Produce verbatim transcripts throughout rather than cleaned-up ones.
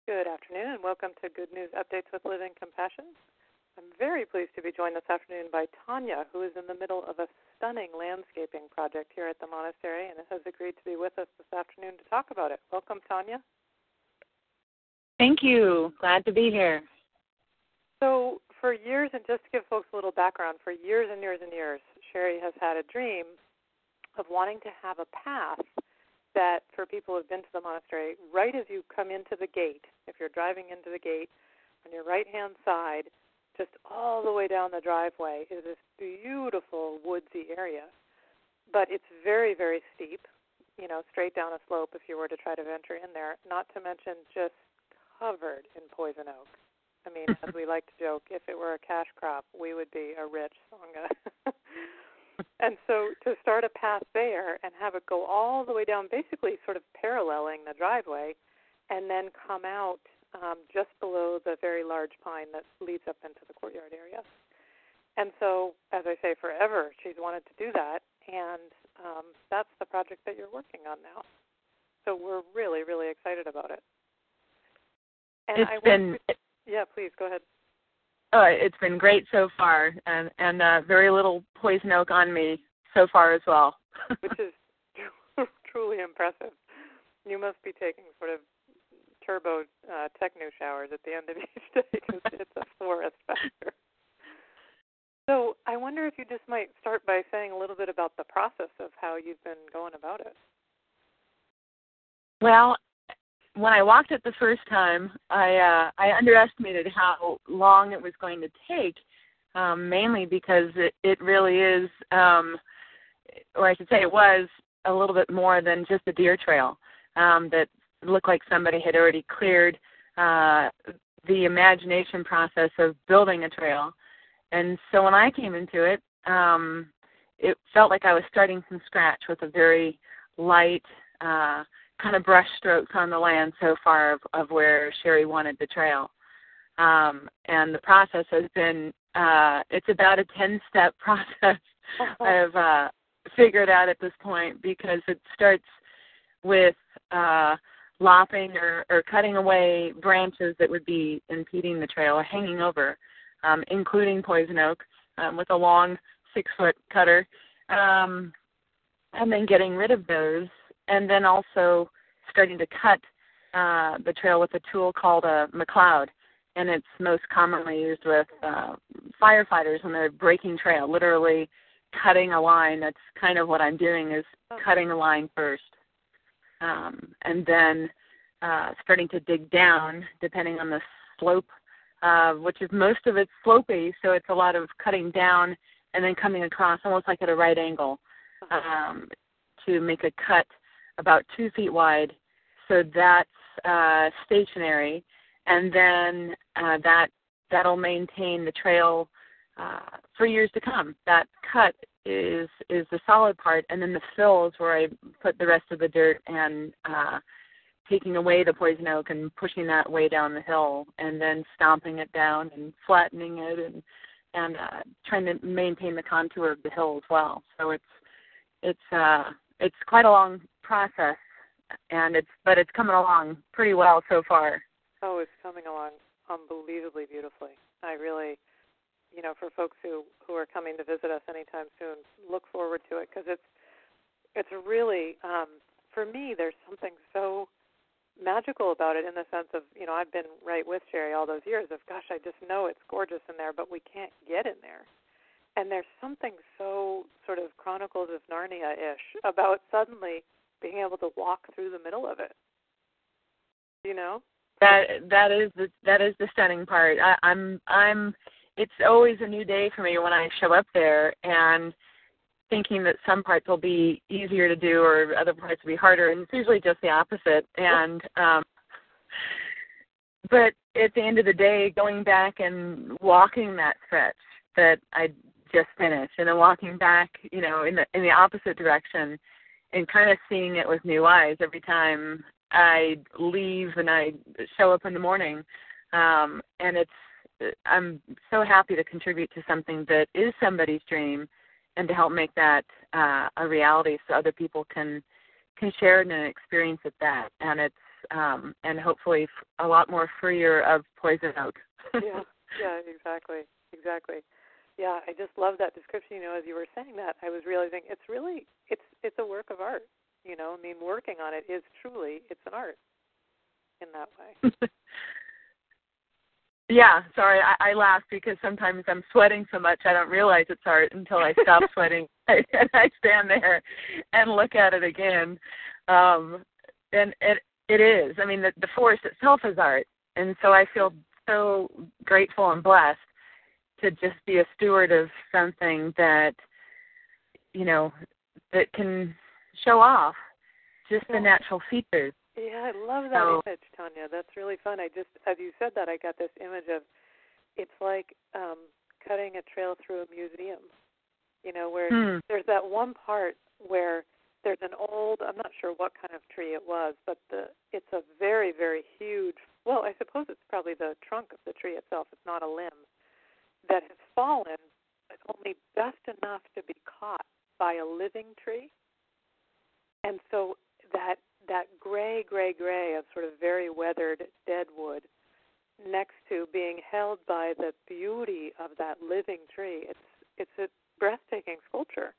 Good afternoon, and welcome to Good News Updates with Living Compassion. I'm very pleased to be joined this afternoon by Tanya, who is in the middle of a stunning landscaping project here at the monastery and has agreed to be with us this afternoon to talk about it. Welcome, Tanya. Thank you. Glad to be here. So for years, and just to give folks a little background, for years and years and years, Sherry has had a dream of wanting to have a path that for people who have been to the monastery, right as you come into the gate, if you're driving into the gate, on your right-hand side, just all the way down the driveway is this beautiful woodsy area. But it's very, very steep, you know, straight down a slope if you were to try to venture in there, not to mention just covered in poison oak. I mean, as we like to joke, if it were a cash crop, we would be a rich Sangha. And so to start a path there and have it go all the way down, basically sort of paralleling the driveway, and then come out um, just below the very large pine that leads up into the courtyard area. And so, as I say, forever she's wanted to do that, and um, that's the project that you're working on now. So we're really, really excited about it. And it's I been, to, yeah, please go ahead. Uh, it's been great so far, and, and uh, very little poison oak on me so far as well. Which is truly impressive. You must be taking sort of turbo uh, techno showers at the end of each day because it's a forest back there. So I wonder if you just might start by saying a little bit about the process of how you've been going about it. Well, when I walked it the first time, I uh, I underestimated how long it was going to take, um, mainly because it, it really is, um, or I should say it was, a little bit more than just a deer trail um, that looked like somebody had already cleared uh, the imagination process of building a trail. And so when I came into it, um, it felt like I was starting from scratch with a very light uh kind of brush strokes on the land so far of, of where Sherry wanted the trail. Um, and the process has been, uh, it's about a ten-step process I've uh, figured out at this point, because it starts with uh, lopping or, or cutting away branches that would be impeding the trail or hanging over, um, including poison oak, um, with a long six-foot cutter, um, and then getting rid of those. And then also starting to cut uh, the trail with a tool called a McLeod, and it's most commonly used with uh, firefighters when they're breaking trail, literally cutting a line. That's kind of what I'm doing, is cutting a line first, um, and then uh, starting to dig down, depending on the slope, uh, which is most of it's slopey, so it's a lot of cutting down and then coming across almost like at a right angle um, to make a cut about two feet wide, so that's uh, stationary, and then uh, that that'll maintain the trail uh, for years to come. That cut is is the solid part, and then the fill is where I put the rest of the dirt and uh, taking away the poison oak and pushing that way down the hill, and then stomping it down and flattening it, and and uh, trying to maintain the contour of the hill as well. So it's it's uh, it's quite a long process, and it's but it's coming along pretty well so far. Oh, it's coming along unbelievably beautifully. I really, you know, for folks who, who are coming to visit us anytime soon, look forward to it, because it's it's really, um, for me, there's something so magical about it, in the sense of, you know, I've been right with Sherry all those years of, gosh, I just know it's gorgeous in there, but we can't get in there. And there's something so sort of Chronicles of Narnia-ish about suddenly being able to walk through the middle of it. You know? That that is the that is the stunning part. I, I'm I'm. It's always a new day for me when I show up there, and thinking that some parts will be easier to do or other parts will be harder, and it's usually just the opposite. And um, but at the end of the day, going back and walking that stretch that I just finished, and then walking back, you know, in the in the opposite direction, and kind of seeing it with new eyes every time I leave and I show up in the morning, um, and it's I'm so happy to contribute to something that is somebody's dream, and to help make that uh, a reality so other people can can share it and experience it that. And it's um, and hopefully a lot more freer of poison oak. yeah, yeah, exactly, exactly. Yeah, I just love that description. You know, as you were saying that, I was realizing it's really it's it's a work of art. You know, I mean, working on it is truly it's an art in that way. Yeah, sorry, I, I laugh because sometimes I'm sweating so much I don't realize it's art until I stop sweating and I stand there and look at it again. Um, and it it is. I mean, the, the forest itself is art, and so I feel so grateful and blessed to just be a steward of something that, you know, that can show off just the natural features. Yeah, I love that so, image, Tanya. That's really fun. I just, as you said that, I got this image of, it's like um, cutting a trail through a museum, you know, where hmm. there's that one part where there's an old, I'm not sure what kind of tree it was, but the it's a very, very huge, well, I suppose it's probably the trunk of the tree itself. It's not a limb that has fallen, but only just enough to be caught by a living tree. And so that that gray, gray, gray of sort of very weathered dead wood next to being held by the beauty of that living tree, it's it's a breathtaking sculpture.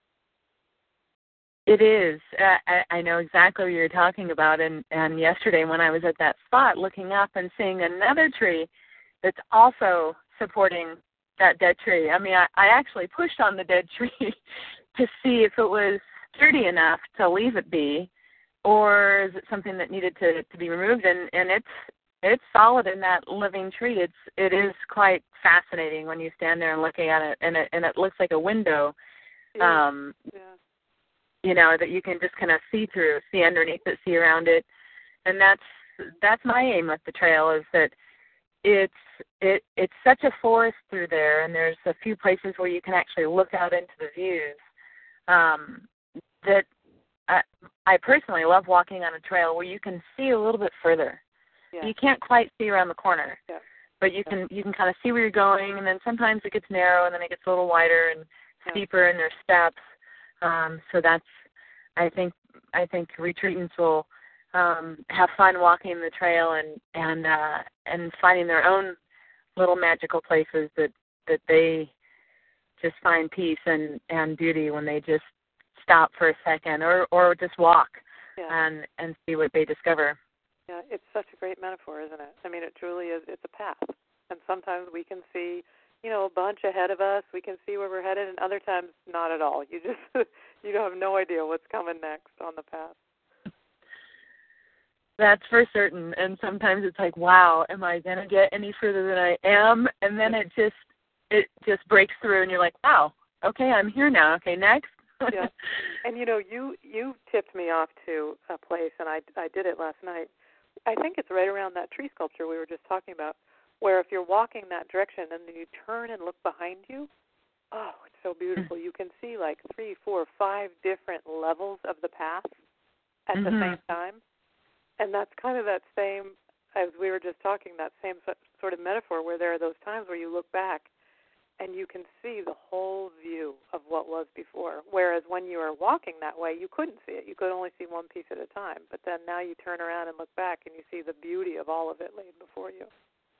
It is. I, I know exactly what you're talking about. And, and yesterday when I was at that spot looking up and seeing another tree that's also supporting that dead tree, I mean, I, I actually pushed on the dead tree to see if it was sturdy enough to leave it be, or is it something that needed to, to be removed? And, and it's it's solid in that living tree. It's it is quite fascinating when you stand there and looking at it, and it and it looks like a window, Yeah. um, yeah. you know, that you can just kind of see through, see underneath it, see around it, and that's that's my aim with the trail, is that it's it it's such a forest through there, and there's a few places where you can actually look out into the views. Um, that I, I personally love walking on a trail where you can see a little bit further. Yeah. You can't quite see around the corner, yeah. but you can you can kind of see where you're going, and then sometimes it gets narrow, and then it gets a little wider and yeah. steeper, and there's steps. Um, so that's I think I think retreatants will um, have fun walking the trail and and uh, and finding their own little magical places that that they just find peace and, and beauty when they just stop for a second, or, or just walk yeah. and, and see what they discover. Yeah, it's such a great metaphor, isn't it? I mean, it truly is. It's a path. And sometimes we can see, you know, a bunch ahead of us. We can see where we're headed, and other times not at all. You just, you have no idea what's coming next on the path. That's for certain. And sometimes it's like, wow, am I going to get any further than I am? And then it just, it just breaks through, and you're like, wow, okay, I'm here now. Okay, next. Yeah. And, you know, you, you tipped me off to a place, and I, I did it last night. I think it's right around that tree sculpture we were just talking about, where if you're walking that direction and then you turn and look behind you, oh, it's so beautiful. You can see like three, four, five different levels of the path at mm-hmm. the same time. And that's kind of that same, as we were just talking, that same sort of metaphor where there are those times where you look back and you can see the whole view of what was before. Whereas when you were walking that way, you couldn't see it. You could only see one piece at a time. But then now you turn around and look back and you see the beauty of all of it laid before you.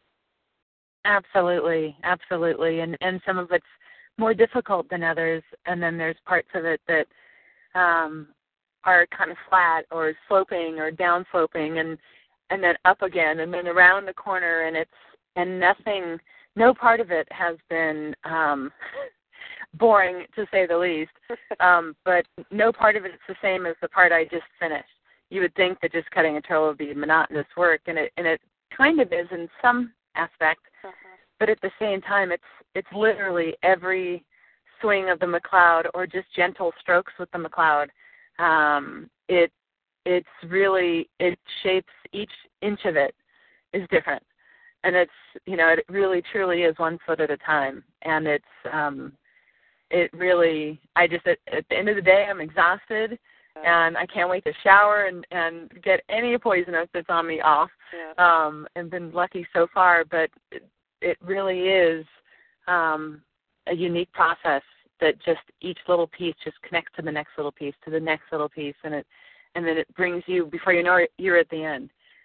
Absolutely, absolutely. And and some of it's more difficult than others, and then there's parts of it that um, are kind of flat or sloping or down sloping, and and then up again, and then around the corner, and it's and nothing. No part of it has been um, boring, to say the least, um, but no part of it is the same as the part I just finished. You would think that just cutting a trail would be monotonous work, and it and it kind of is in some aspect, uh-huh. but at the same time, it's it's literally every swing of the McLeod or just gentle strokes with the McLeod. Um, it it's really it shapes each inch of it is different. And it's, you know, it really truly is one foot at a time. And it's, um, it really, I just, at, at the end of the day, I'm exhausted, and I can't wait to shower and, and get any poison oak that's on me off. Yeah. Um, and been lucky so far, but it, it really is um, a unique process that just each little piece just connects to the next little piece, to the next little piece, and it, and then it brings you, before you know it, you're at the end.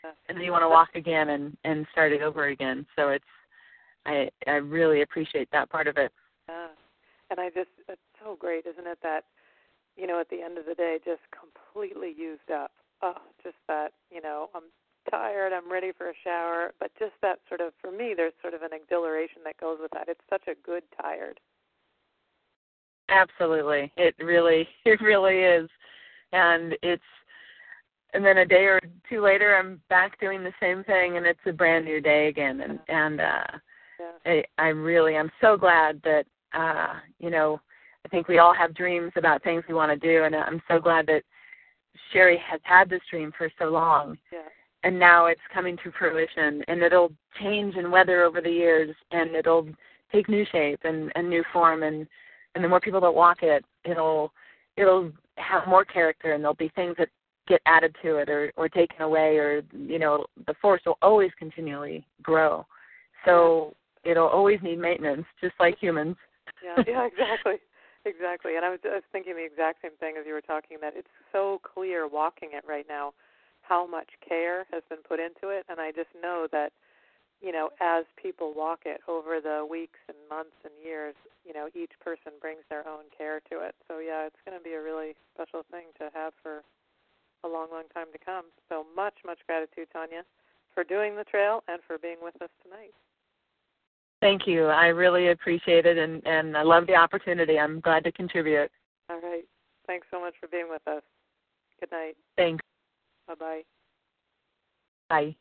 and then you want to walk again and, and start it over again. So it's, I I really appreciate that part of it. Yeah, and I just, it's so great, isn't it, that, you know, at the end of the day, just completely used up. Oh, just that, you know, I'm tired, I'm ready for a shower, but just that sort of, for me, there's sort of an exhilaration that goes with that. It's such a good tired. Absolutely. It really, it really is. And it's, and then a day or two later, I'm back doing the same thing, and it's a brand new day again. And, and uh, yeah. I, I really, I'm so glad that, uh, you know, I think we all have dreams about things we want to do, and I'm so glad that Sherry has had this dream for so long. Yeah. And now it's coming to fruition, and it'll change in weather over the years, and it'll take new shape and, and new form, and, and the more people that walk it, it'll it'll have more character, and there'll be things that get added to it or, or taken away, or, you know, the force will always continually grow. So it'll always need maintenance, just like humans. Yeah, yeah, exactly. Exactly. And I was, I was thinking the exact same thing as you were talking, that it's so clear walking it right now how much care has been put into it. And I just know that, you know, as people walk it over the weeks and months and years, you know, each person brings their own care to it. So, yeah, it's going to be a really special thing to have for a long, long time to come. So much, much gratitude, Tanya, for doing the trail and for being with us tonight. Thank you. I really appreciate it, and, and I love the opportunity. I'm glad to contribute. All right. Thanks so much for being with us. Good night. Thanks. Bye-bye. Bye.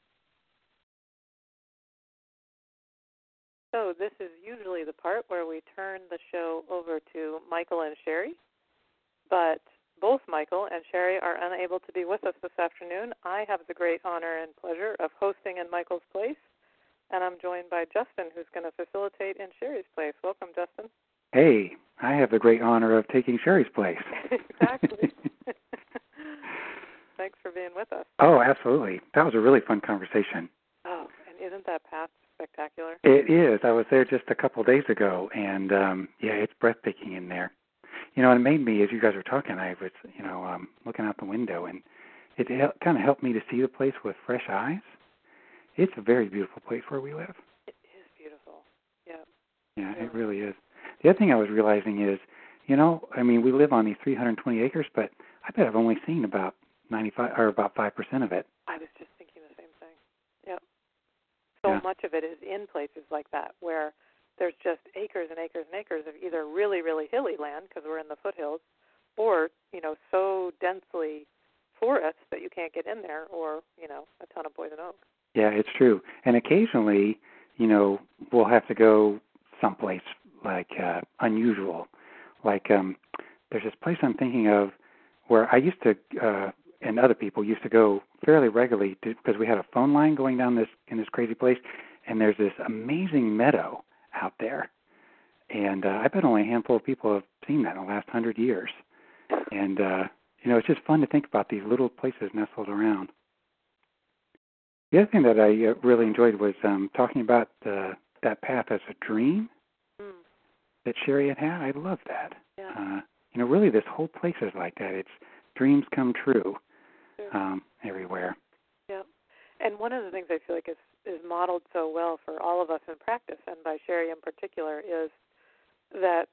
So this is usually the part where we turn the show over to Michael and Sherry, but both Michael and Sherry are unable to be with us this afternoon. I have the great honor and pleasure of hosting in Michael's place, and I'm joined by Justin, who's going to facilitate in Sherry's place. Welcome, Justin. Hey, I have the great honor of taking Sherry's place. Exactly. Thanks for being with us. Oh, absolutely. That was a really fun conversation. Oh, and isn't that path spectacular? It is. I was there just a couple of days ago, and, um, yeah, it's breathtaking in there. You know, it made me, as you guys were talking, I was, you know, um, looking out the window, and it, it kind of helped me to see the place with fresh eyes. It's a very beautiful place where we live. It is beautiful. Yeah. Yeah, yeah. it really is. The other thing I was realizing is, you know, I mean, we live on these three hundred twenty acres, but I bet I've only seen about ninety-five or about five percent of it. I was just thinking the same thing. Yep. So yeah. much of it is in places like that where there's just acres and acres and acres of either really, really hilly land because we're in the foothills, or, you know, so densely forest that you can't get in there, or, you know, a ton of poison oak. Yeah, it's true. And occasionally, you know, we'll have to go someplace like uh, unusual. Like um, there's this place I'm thinking of where I used to, uh, and other people used to go fairly regularly to, because we had a phone line going down this in this crazy place, and there's this amazing meadow out there. And uh, I bet only a handful of people have seen that in the last hundred years. And, uh, you know, it's just fun to think about these little places nestled around. The other thing that I uh, really enjoyed was um, talking about uh, that path as a dream mm. that Sherry had had. I love that. Yeah. Uh, you know, really this whole place is like that. It's dreams come true um, everywhere. Yeah. And one of the things I feel like is, is modeled so well for all of us in practice, and by Sherry in particular, is that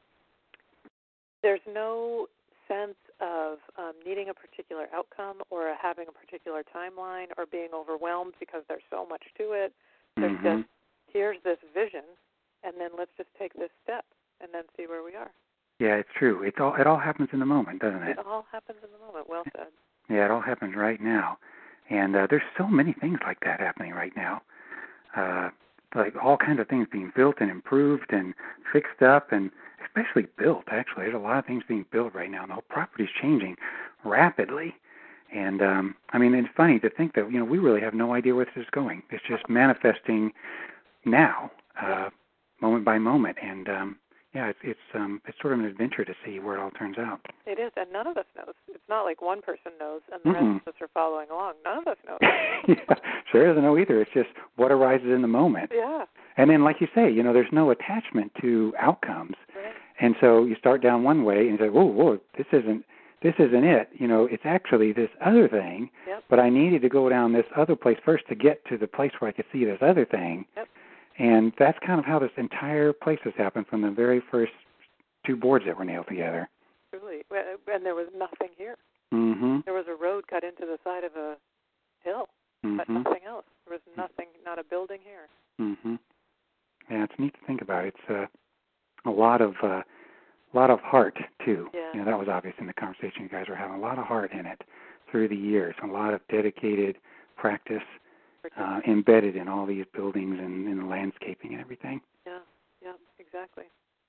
there's no sense of um, needing a particular outcome or having a particular timeline or being overwhelmed because there's so much to it. There's mm-hmm. just, here's this vision, and then let's just take this step and then see where we are. Yeah, it's true. It's all, it all happens in the moment, doesn't it? It all happens in the moment. Well said. Yeah, it all happens right now. And uh, there's so many things like that happening right now. Uh, like all kinds of things being built and improved and fixed up, and especially built, actually. There's a lot of things being built right now, and the whole property's changing rapidly. And, um, I mean, it's funny to think that, you know, we really have no idea where this is going. It's just manifesting now, uh, moment by moment. And, um, yeah, it's it's um, it's sort of an adventure to see where it all turns out. It is, and none of us knows. It's not like one person knows and the Mm-mm. rest of us are following along. None of us know. Yeah, Sherry doesn't know either. It's just what arises in the moment. Yeah. And then, like you say, you know, there's no attachment to outcomes. Right. And so you start down one way and you say, whoa, whoa, this isn't this isn't it. You know, it's actually this other thing, yep. but I needed to go down this other place first to get to the place where I could see this other thing. Yep. And that's kind of how this entire place has happened from the very first two boards that were nailed together. Truly. And there was nothing here. Mm-hmm. There was a road cut into the side of a hill, mm-hmm. but nothing else. There was nothing, not a building here. Mm-hmm. Yeah, it's neat to think about. It's uh, a lot of uh, lot of heart, too. Yeah. You know, that was obvious in the conversation you guys were having. A lot of heart in it through the years. A lot of dedicated practice uh, embedded in all these buildings and in the landscaping and everything. Yeah, yeah, exactly.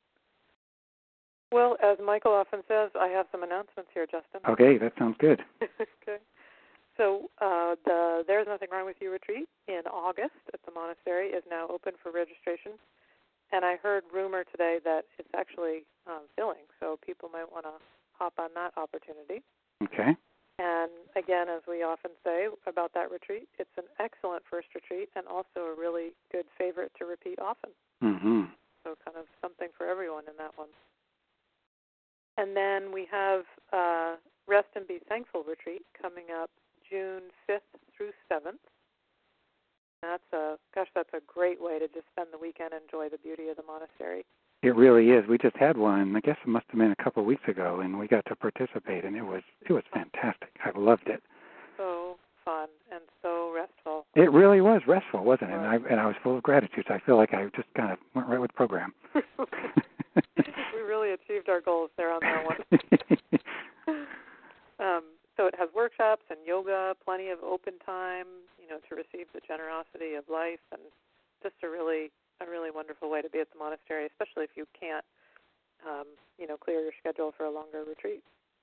Well, as Michael often says, I have some announcements here, Justin. Okay, that sounds good. Okay. So uh, the There's Nothing Wrong With You retreat in August at the monastery is now open for registration. And I heard rumor today that it's actually um, filling, so people might want to hop on that opportunity. Okay. And again, as we often say about that retreat, it's an excellent first retreat and also a really good favorite to repeat often. Mm-hmm. So kind of something for everyone in that one. And then we have uh, Rest and Be Thankful retreat coming up June fifth through seventh. That's a, gosh, that's a great way to just spend the weekend and enjoy the beauty of the monastery. It really is. We just had one, I guess it must have been a couple of weeks ago, and we got to participate, and it was it was fantastic. I loved it. So fun and so restful. It really was restful, wasn't it? And I, and I was full of gratitude, so I feel like I just kind of went right with the program. We really achieved our goals there on that one. um, so it has workshops and yoga, plenty of open time, you know, to receive the generosity of life, and just a really a really wonderful way to be at the monastery, especially if you can't, um, you know, clear your schedule for a longer retreat.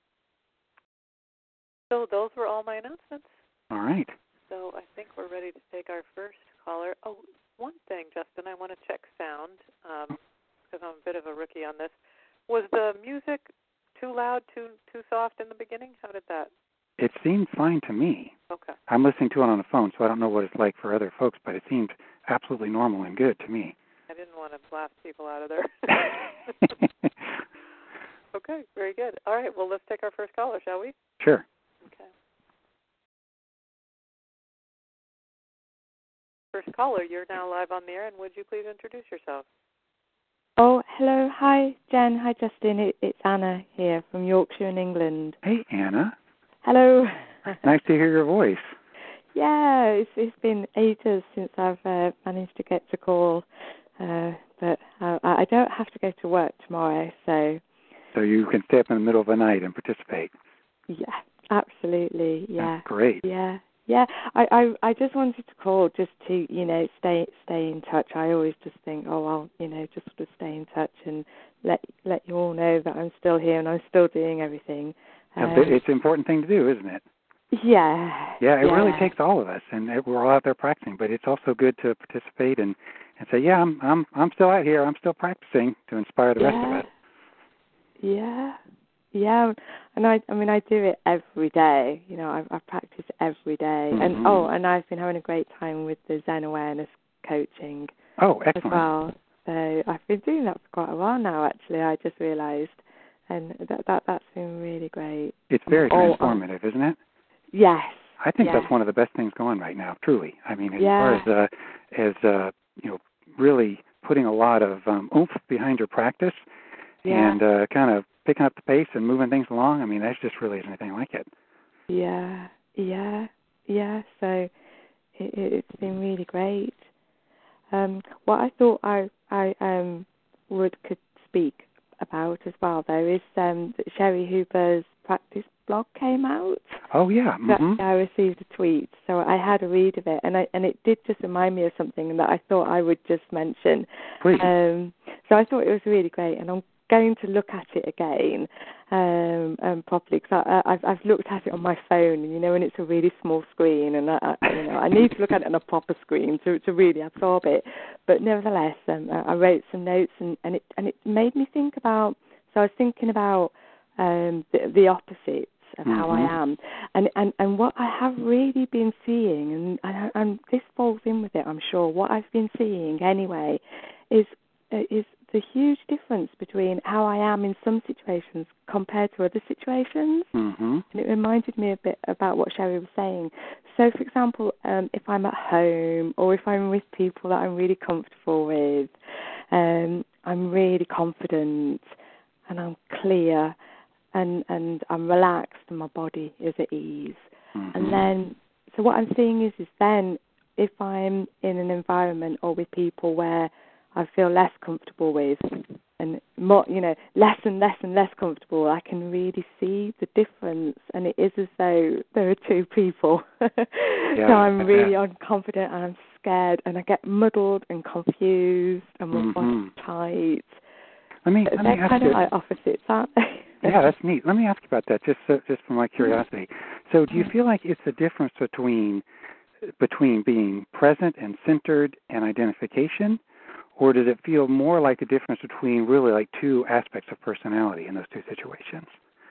So those were all my announcements. All right. So I think we're ready to take our first caller. Oh, one thing, Justin, I want to check sound, because um, I'm a bit of a rookie on this. Was the music too loud, too too soft in the beginning? How did that? It seemed fine to me. Okay. I'm listening to it on the phone, so I don't know what it's like for other folks, but it seemed absolutely normal and good to me. I didn't want to blast people out of there. Okay, very good. All right, well, let's take our first caller, shall we? Sure. Okay. First caller, you're now live on the air, and would you please introduce yourself? Oh, hello. Hi, Jen. Hi, Justin. It, it's Anna here from Yorkshire in England. Hey, Anna. Hello. Nice to hear your voice. Yeah, it's it's been ages since I've uh, managed to get to call, uh, but uh, I don't have to go to work tomorrow, so... So you can stay up in the middle of the night and participate. Yeah, absolutely, yeah. That's great. Yeah, yeah. I, I, I just wanted to call just to, you know, stay stay in touch. I always just think, oh, I'll, you know, just sort of stay in touch and let let you all know that I'm still here and I'm still doing everything. Um, it's an important thing to do, isn't it? Yeah. Yeah, it yeah. really takes all of us, and we're all out there practicing. But it's also good to participate and, and say, yeah, I'm I'm I'm still out here. I'm still practicing to inspire the yeah. rest of us. Yeah, yeah, and I, I mean, I do it every day. You know, I, I practice every day, mm-hmm. and oh, and I've been having a great time with the Zen awareness coaching. Oh, excellent. As well, so I've been doing that for quite a while now. Actually, I just realised, and that that that's been really great. It's very oh, transformative, oh, isn't it? Yes. I think yes. that's one of the best things going right now. Truly, I mean, as yeah. far as uh, as uh, you know, really putting a lot of um, oomph behind your practice. Yeah. And uh, kind of picking up the pace and moving things along. I mean, that's just really isn't anything like it. Yeah, yeah, yeah. So it, it's been really great. Um, what I thought I I um would could speak about as well though is um that Sherry Hooper's practice blog came out. Oh yeah. Mm-hmm. I received a tweet, so I had a read of it, and I and it did just remind me of something that I thought I would just mention. Please. Um, so I thought it was really great, and I'm going to look at it again um, um, properly because I've I've looked at it on my phone, and you know, and it's a really small screen, and I, I you know I need to look at it on a proper screen to to really absorb it. But nevertheless, um, I wrote some notes, and, and it and it made me think about. So I was thinking about um, the, the opposites of mm-hmm. how I am, and, and and what I have really been seeing, and, and and this falls in with it, I'm sure. What I've been seeing anyway is is a huge difference between how I am in some situations compared to other situations. Mm-hmm. And it reminded me a bit about what Sherry was saying. So, for example, um, if I'm at home or if I'm with people that I'm really comfortable with, um, I'm really confident and I'm clear and, and I'm relaxed and my body is at ease. Mm-hmm. And then, so what I'm seeing is, is then if I'm in an environment or with people where I feel less comfortable with, and more, you know, less and less and less comfortable, I can really see the difference, and it is as though there are two people. Yeah, so I'm really yeah. unconfident and I'm scared, and I get muddled and confused, and my Mm-hmm. body's tight. Let me, But let me they're ask kind you. of like opposites, aren't they? Yeah, that's neat. Let me ask you about that, just so, just for my curiosity. So, do you feel like it's the difference between between being present and centered and identification, or does it feel more like the difference between really like two aspects of personality in those two situations?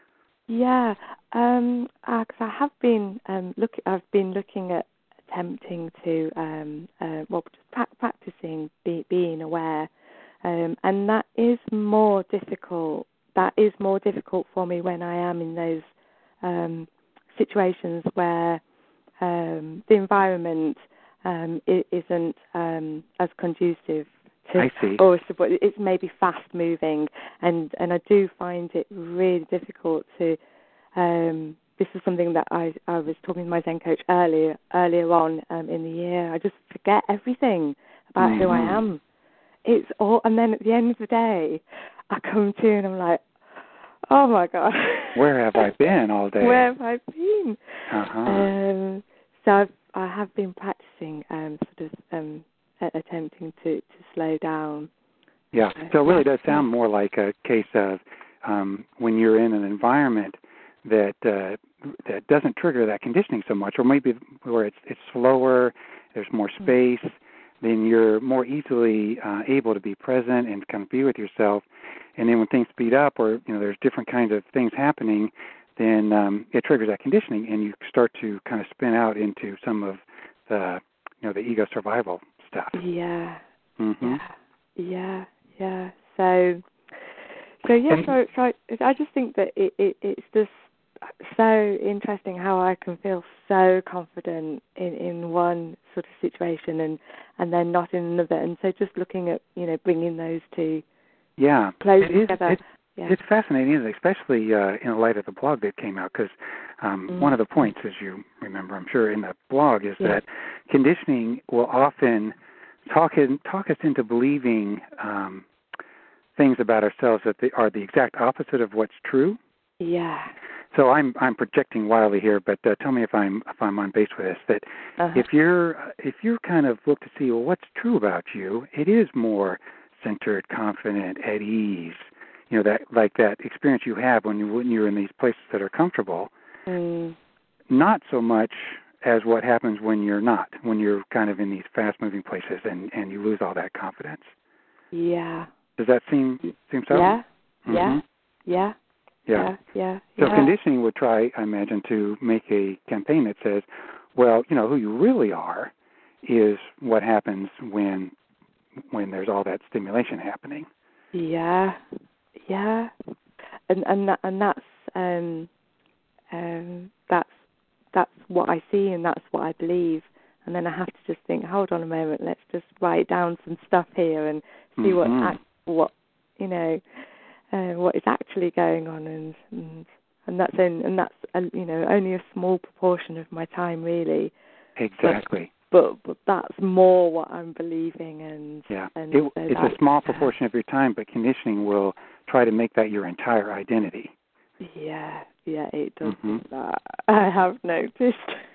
Yeah, um, uh 'cause I have been um, look. I've been looking at attempting to, um, uh, well, just pra- practicing be, being aware, um, and that is more difficult. That is more difficult for me when I am in those um, situations where um, the environment um, it isn't um, as conducive to, I see. or support. It's maybe fast moving, and, and I do find it really difficult to. Um, this is something that I, I was talking to my Zen coach earlier earlier on um, in the year. I just forget everything about Mm-hmm. who I am. It's all, and then at the end of the day, I come to and I'm like, oh my God, where have I been all day? Where have I been? Uh-huh. Um, so I've, I have been practicing, um, sort of um, a- attempting to, to slow down. Yeah, Uh, so it really yeah. does sound more like a case of um, when you're in an environment that uh, that doesn't trigger that conditioning so much, or maybe where it's it's slower, there's more space, then you're more easily uh, able to be present and kind of be with yourself. And then when things speed up, or you know, there's different kinds of things happening, then um, it triggers that conditioning, and you start to kind of spin out into some of the you know the ego survival stuff. Yeah. Mm-hmm. Yeah. Yeah. Yeah. So, so yeah. And, so, so I, I just think that it, it it's just so interesting how I can feel so confident in, in one sort of situation and, and then not in another. And so just looking at, you know, bringing those two yeah, closer it is, together. It, yeah. It's fascinating, isn't it? Especially uh, in light of the blog that came out, because um, mm. one of the points, as you remember, I'm sure, in the blog is yeah. that conditioning will often talk in, talk us into believing um, things about ourselves that they are the exact opposite of what's true. Yeah. So I'm I'm projecting wildly here, but uh, tell me if I'm if I'm on base with this. That uh-huh. if you're if you're kind of look to see well what's true about you, it is more centered, confident, at ease. You know, that like that experience you have when you when you're in these places that are comfortable. Mm. Not so much as what happens when you're not, when you're kind of in these fast-moving places and, and you lose all that confidence. Yeah. Does that seem seem so? Yeah. Mm-hmm. Yeah. Yeah. Yeah. Yeah. So yeah. conditioning would try, I imagine, to make a campaign that says, well, you know, who you really are is what happens when when there's all that stimulation happening. Yeah. Yeah. And and that, and that's um um that's that's what I see and that's what I believe. And then I have to just think, hold on a moment, let's just write down some stuff here and see mm-hmm. what's act, what you know uh, what is actually going on, and and, and that's in, and that's a, you know only a small proportion of my time really. Exactly. But but, but that's more what I'm believing, and yeah, and it, so it's that, a small proportion of your time, but conditioning will try to make that your entire identity. Yeah, yeah, it does mm-hmm. do that. I have noticed.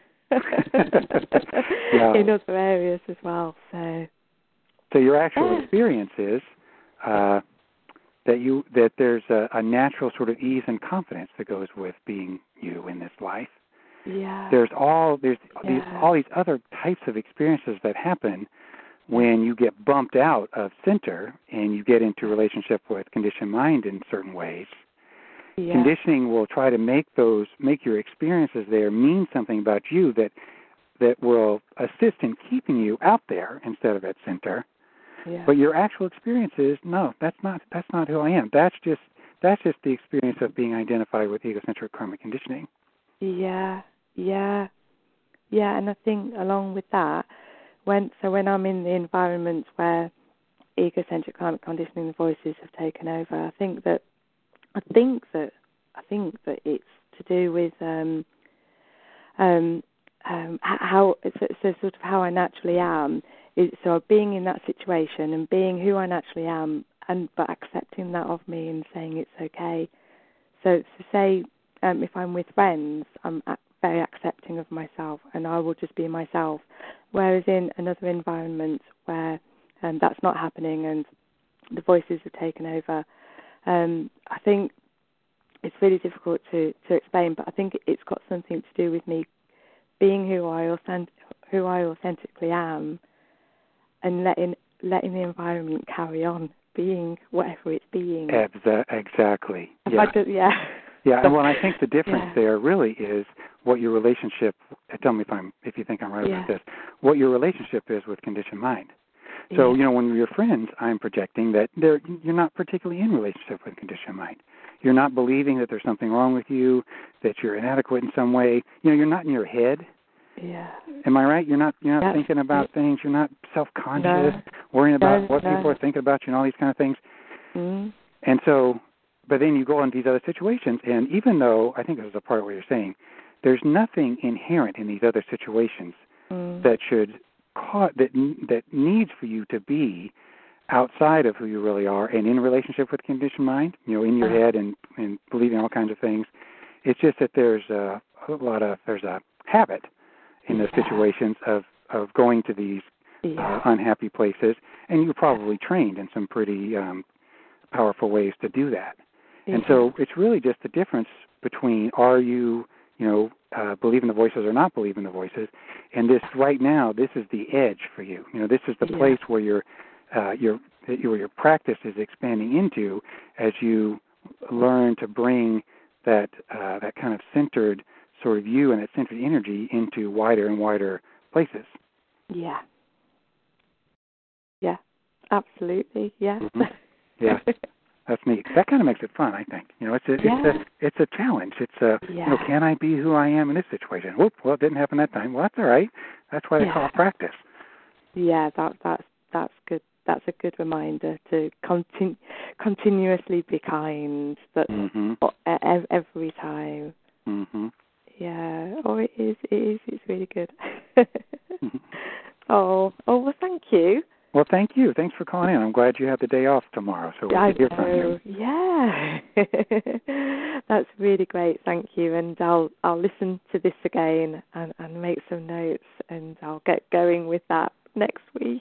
yeah. In other areas as well. So, so your actual yeah. experience is uh, that you that there's a, a natural sort of ease and confidence that goes with being you in this life. Yeah. There's all there's yeah. these all these other types of experiences that happen when you get bumped out of center and you get into relationship with conditioned mind in certain ways. Yeah. Conditioning will try to make those make your experiences there mean something about you that that will assist in keeping you out there instead of at center. Yeah. But your actual experience is, no, that's not that's not who I am. That's just that's just the experience of being identified with egocentric karmic conditioning. Yeah, yeah, yeah. And I think along with that, when so when I'm in the environments where egocentric karmic conditioning, the voices have taken over, I think that I think that I think that it's to do with um, um, um, how it's so, so sort of how I naturally am. Is, so being in that situation and being who I naturally am, and but accepting that of me and saying it's okay. So, so say um, if I'm with friends, I'm very accepting of myself, and I will just be myself. Whereas in another environment where um, that's not happening and the voices have taken over, um, I think it's really difficult to, to explain. But I think it's got something to do with me being who I authentic, who I authentically am, and letting letting the environment carry on being whatever it's being. Exa- exactly. Yeah. Just, yeah. Yeah, and well, I think the difference yeah. there really is what your relationship. Tell me if I'm if you think I'm right yeah. about this. What your relationship is with conditioned mind. So yeah. you know, when you're friends, I'm projecting that they're, you're not particularly in relationship with conditioned mind. You're not believing that there's something wrong with you, that you're inadequate in some way. You know, you're not in your head. Yeah. Am I right? You're not you're not That's thinking about it. things. You're not self-conscious, No. worrying about no, what no. people are thinking about you and all these kind of things. Mm. And so, but then you go on these other situations, and even though I think this is the part where you're saying there's nothing inherent in these other situations Mm. that should cause that that needs for you to be outside of who you really are and in relationship with conditioned mind. You know, in your uh. head and and believing all kinds of things. It's just that there's a, a lot of there's a habit in those yeah. situations of, of going to these yeah. uh, unhappy places, and you're probably trained in some pretty um, powerful ways to do that. Yeah. And so it's really just the difference between are you, you know, uh, believing the voices or not believing the voices, and this right now, this is the edge for you. You know, this is the yeah. place where your uh, your where your practice is expanding into as you learn to bring that uh, that kind of centered sort of you and that centered energy into wider and wider places. Yeah. Yeah. Absolutely. Yeah. Mm-hmm. Yeah. That's neat. That kind of makes it fun, I think. You know, it's a yeah. it's a it's a challenge. It's a yeah. you know, can I be who I am in this situation? Whoop, well, it didn't happen that time. Well, that's all right. That's why yeah. they call it practice. Yeah, that that's that's good. That's a good reminder to continu- continuously be kind. That mm-hmm. every time. Mm-hmm. Yeah. Oh, it is. It is. It's really good. mm-hmm. Oh. Oh. Well, thank you. Well, thank you. Thanks for calling in. I'm glad you have the day off tomorrow, so we I can hear know. from you. Yeah. That's really great. Thank you. And I'll I'll listen to this again and, and make some notes, and I'll get going with that next week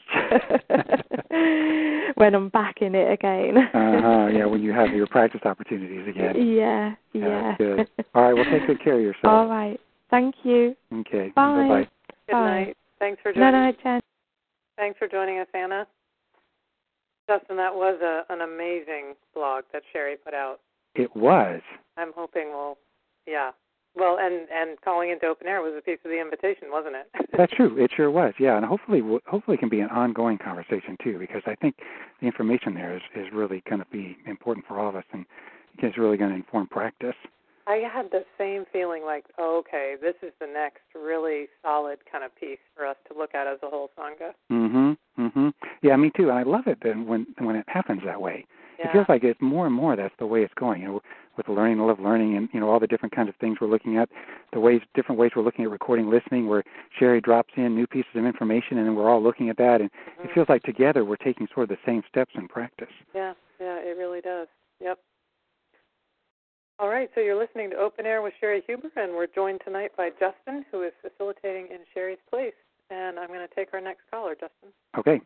when I'm back in it again. uh-huh. Yeah, when you have your practice opportunities again. Yeah. Yeah. Yeah, good. All right. Well, take good care of yourself. All right. Thank you. Okay. Bye. Bye-bye. Good Bye. night. Thanks for joining. No, no, Jen. Thanks for joining us, Anna. Justin, that was a, an amazing blog that Sherry put out. It was. I'm hoping we'll, yeah. Well, and, and calling into Open Air was a piece of the invitation, wasn't it? That's true. It sure was. Yeah, and hopefully, hopefully, it can be an ongoing conversation too, because I think the information there is, is really going to be important for all of us, and it's really going to inform practice. I had the same feeling, like, oh, okay, this is the next really solid kind of piece for us to look at as a whole Sangha. Mm-hmm. Mm-hmm. Yeah, me too. And I love it then when when it happens that way. Yeah. It feels like it's more and more that's the way it's going. You know, with the learning to love learning, and you know all the different kinds of things we're looking at, the ways, different ways we're looking at recording, listening, where Sherry drops in new pieces of information, and then we're all looking at that, and mm-hmm. it feels like together we're taking sort of the same steps in practice. Yeah, yeah, it really does. Yep. All right, so you're listening to Open Air with Sherry Huber, and we're joined tonight by Justin, who is facilitating in Sherry's place. And I'm going to take our next caller, Justin. Okay.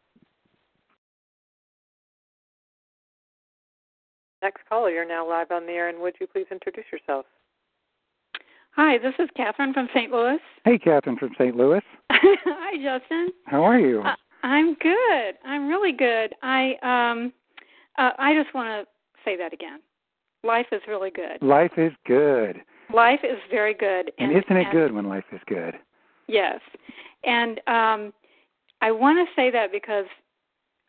Next caller, you're now live on the air, and would you please introduce yourself? Hi, this is Catherine from Saint Louis. Hey, Catherine from Saint Louis. Hi, Justin. How are you? Uh, I'm good. I'm really good. I um, uh, I just want to say that again. Life is really good. Life is good. Life is very good. And, and isn't it and, good when life is good? Yes. And um, I want to say that because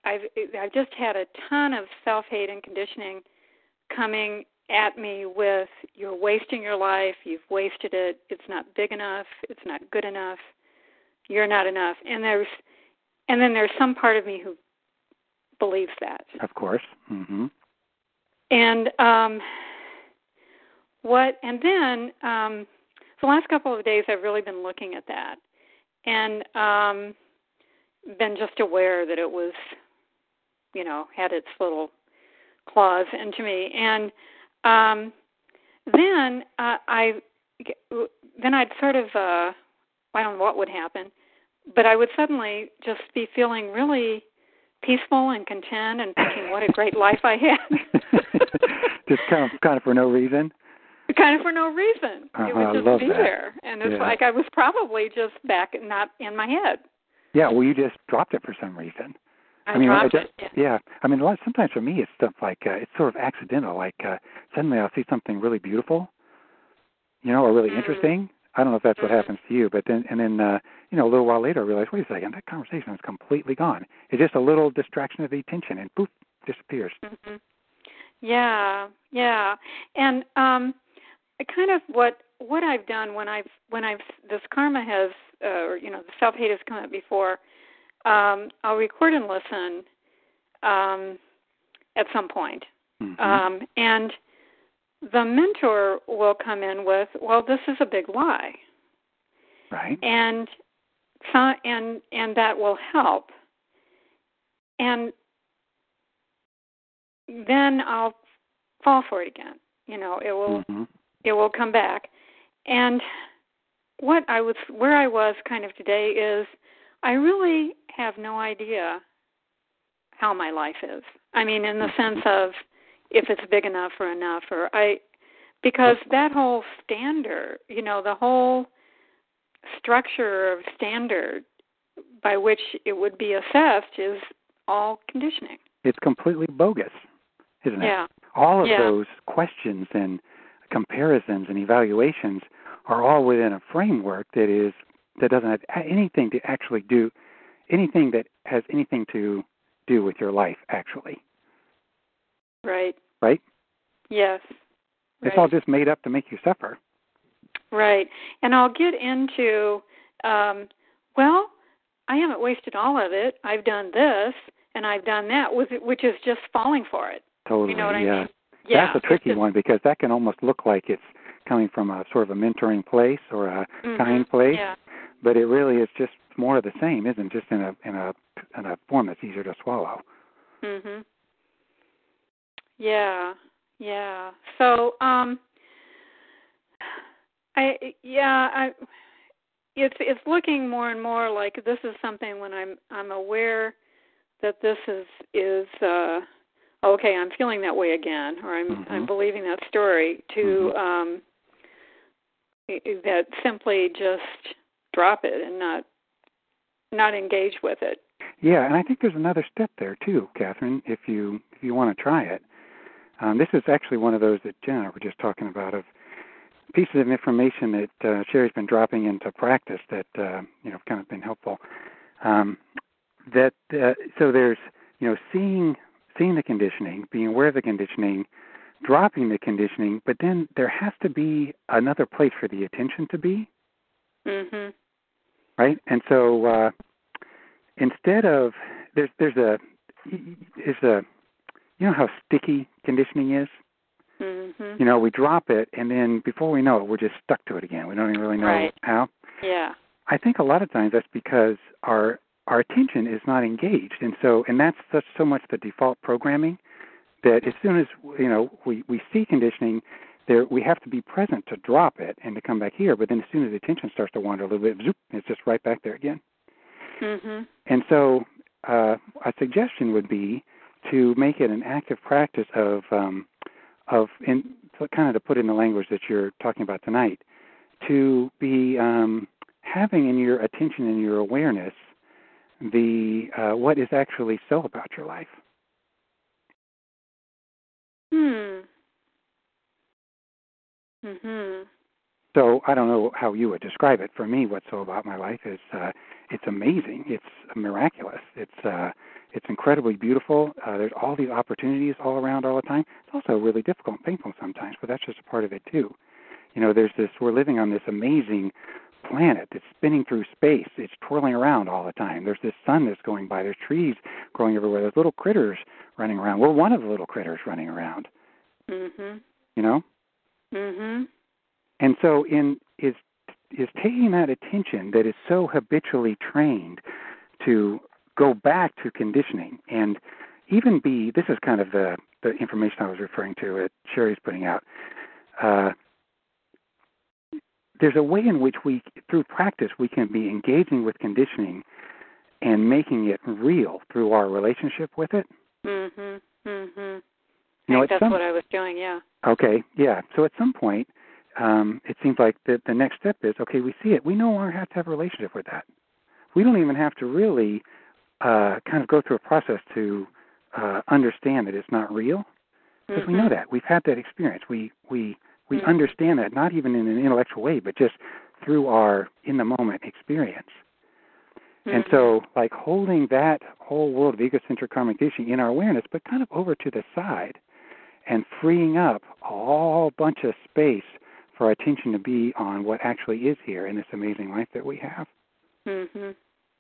I've I've just had a ton of self-hate and conditioning coming at me with, you're wasting your life, you've wasted it, it's not big enough, it's not good enough, you're not enough. And there's and then there's some part of me who believes that. Of course. Mm-hmm. And um, what and then um, the last couple of days I've really been looking at that and um, been just aware that it was, you know, had its little claws into me. And um, then uh, I then I'd sort of uh, I don't know what would happen, but I would suddenly just be feeling really peaceful and content and thinking what a great life I had. Just kind of kind of for no reason. Kind of for no reason. Uh-huh, it would I love just be that. there, and it's yeah. like I was probably just back, not in my head. Yeah, well, you just dropped it for some reason. I, I mean, dropped it. it. Yeah. yeah, I mean, a lot, sometimes for me, it's stuff like uh, it's sort of accidental. Like uh, suddenly, I'll see something really beautiful, you know, or really mm-hmm. interesting. I don't know if that's what mm-hmm. happens to you, but then and then uh, you know, a little while later, I realize, wait a second, that conversation is completely gone. It's just a little distraction of the attention, and poof, disappears. Mm-hmm. Yeah, yeah, and um, kind of what what I've done when I've when I've this karma has uh, or you know the self hate has come up before. Um, I'll record and listen um, at some point, mm-hmm. um, and the mentor will come in with, "Well, this is a big lie," right? And so, and and that will help, and then I'll fall for it again. You know, it will mm-hmm. it will come back. And what I was where I was kind of today is I really have no idea how my life is. I mean, in the sense of if it's big enough or enough, or I because that whole standard, you know, the whole structure of standard by which it would be assessed is all conditioning. It's completely bogus, isn't it? Yeah. All of yeah. those questions and comparisons and evaluations are all within a framework that is that doesn't have anything to actually do anything that has anything to do with your life, actually. Right. Right? Yes. It's right. all just made up to make you suffer. Right. And I'll get into, um, well, I haven't wasted all of it. I've done this and I've done that, which is just falling for it. Totally. You know what yeah. I mean? Yeah. That's a tricky just, one because that can almost look like it's coming from a sort of a mentoring place or a mm-hmm. kind place. Yeah. But it really is just more of the same, isn't it? Just in a in a in a form that's easier to swallow. Mhm. Yeah. Yeah. So, um, I yeah I it's it's looking more and more like this is something when I'm I'm aware that this is is uh, okay. I'm feeling that way again, or I'm mm-hmm. I'm believing that story. To mm-hmm. um, that simply just drop it and not not engage with it. Yeah, and I think there's another step there too, Catherine. If you if you want to try it, um, this is actually one of those that Jen and I were just talking about of pieces of information that uh, Sherry's been dropping into practice that uh, you know have kind of been helpful. Um, that uh, so there's you know seeing seeing the conditioning, being aware of the conditioning, dropping the conditioning, but then there has to be another place for the attention to be. Mhm. Right, and so uh, instead of there's there's a is a you know how sticky conditioning is. Mm-hmm. You know, we drop it, and then before we know it, we're just stuck to it again. We don't even really know right. how. Yeah. I think a lot of times that's because our our attention is not engaged, and so and that's such so much the default programming that as soon as you know we, we see conditioning, there we have to be present to drop it and to come back here. But then as soon as the attention starts to wander a little bit, zoop, it's just right back there again. Mm-hmm. And so uh, a suggestion would be to make it an active practice of um, of in kind of to put in the language that you're talking about tonight, to be um, having in your attention and your awareness the uh, what is actually so about your life. Hmm. Mhm. So I don't know how you would describe it. For me, what's so about my life is uh, it's amazing. It's miraculous. It's uh, it's incredible. incredibly beautiful. Uh, there's all these opportunities all around all the time. It's also really difficult and painful sometimes, but that's just a part of it too. You know, there's this, we're living on this amazing planet that's spinning through space. It's twirling around all the time. There's this sun that's going by. There's trees growing everywhere. There's little critters running around. We're one of the little critters running around. Mhm. You know? Mhm. And so in is is taking that attention that is so habitually trained to go back to conditioning and even be, this is kind of the, the information I was referring to that Sherry's putting out. Uh, there's a way in which we, through practice, we can be engaging with conditioning and making it real through our relationship with it. Mhm. Mhm. You know, I think that's some, what I was doing, yeah. Okay, yeah. So at some point, um, it seems like the, the next step is, okay, we see it. We no longer have to have a relationship with that. We don't even have to really uh, kind of go through a process to uh, understand that it's not real, because mm-hmm. we know that. We've had that experience. We we we mm-hmm. understand that, not even in an intellectual way, but just through our in-the-moment experience. Mm-hmm. And so, like, holding that whole world of egocentric karmic conditioning in our awareness, but kind of over to the side, and freeing up a whole bunch of space for our attention to be on what actually is here in this amazing life that we have. Mhm.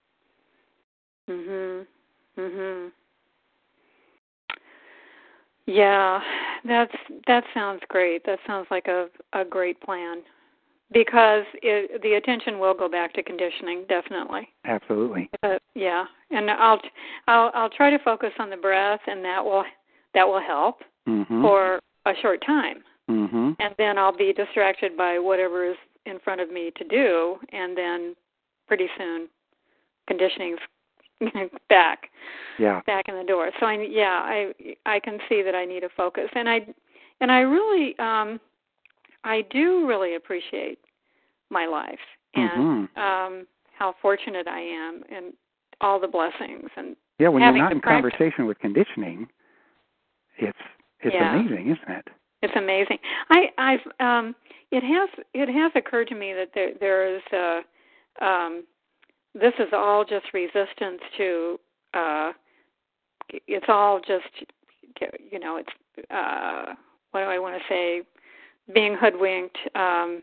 Mhm. Mhm. Yeah, that's that sounds great. That sounds like a a great plan, because it, the attention will go back to conditioning, definitely. Absolutely. Uh, yeah, and I'll I'll I'll try to focus on the breath, and that will that will help mm-hmm. for a short time. Mm-hmm. And then I'll be distracted by whatever is in front of me to do, and then pretty soon conditioning's back, yeah, back in the door. So I, yeah, I I can see that I need a focus, and I and I really um, I do really appreciate my life and mm-hmm. um, how fortunate I am and all the blessings and yeah. When having you're not the in practice. conversation with conditioning, it's it's yeah. amazing, isn't it? It's amazing. I, I've um, it has it has occurred to me that there there is a, um, this is all just resistance to. Uh, it's all just, you know, it's uh, what do I want to say? Being hoodwinked. Um,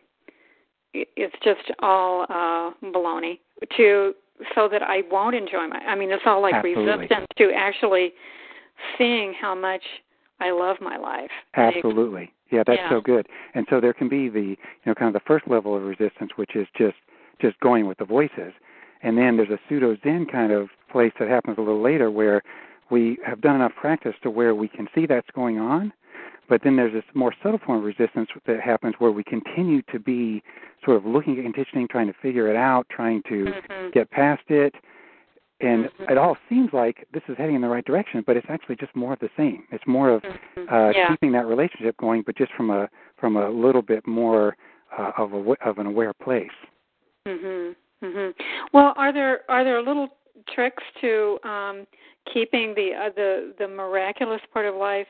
it's just all uh, baloney to so that I won't enjoy my. I mean, it's all like Absolutely. resistance to actually seeing how much I love my life. Absolutely. Yeah, that's yeah. so good. And so there can be the, you know, kind of the first level of resistance, which is just, just going with the voices. And then there's a pseudo-Zen kind of place that happens a little later where we have done enough practice to where we can see that's going on. But then there's this more subtle form of resistance that happens where we continue to be sort of looking at conditioning, trying to figure it out, trying to mm-hmm. get past it. And mm-hmm. it all seems like this is heading in the right direction, but it's actually just more of the same. It's more of mm-hmm. uh, yeah. keeping that relationship going, but just from a from a little bit more uh, of a of an aware place. Mhm. Mhm. Well, are there are there little tricks to um, keeping the uh, the the miraculous part of life,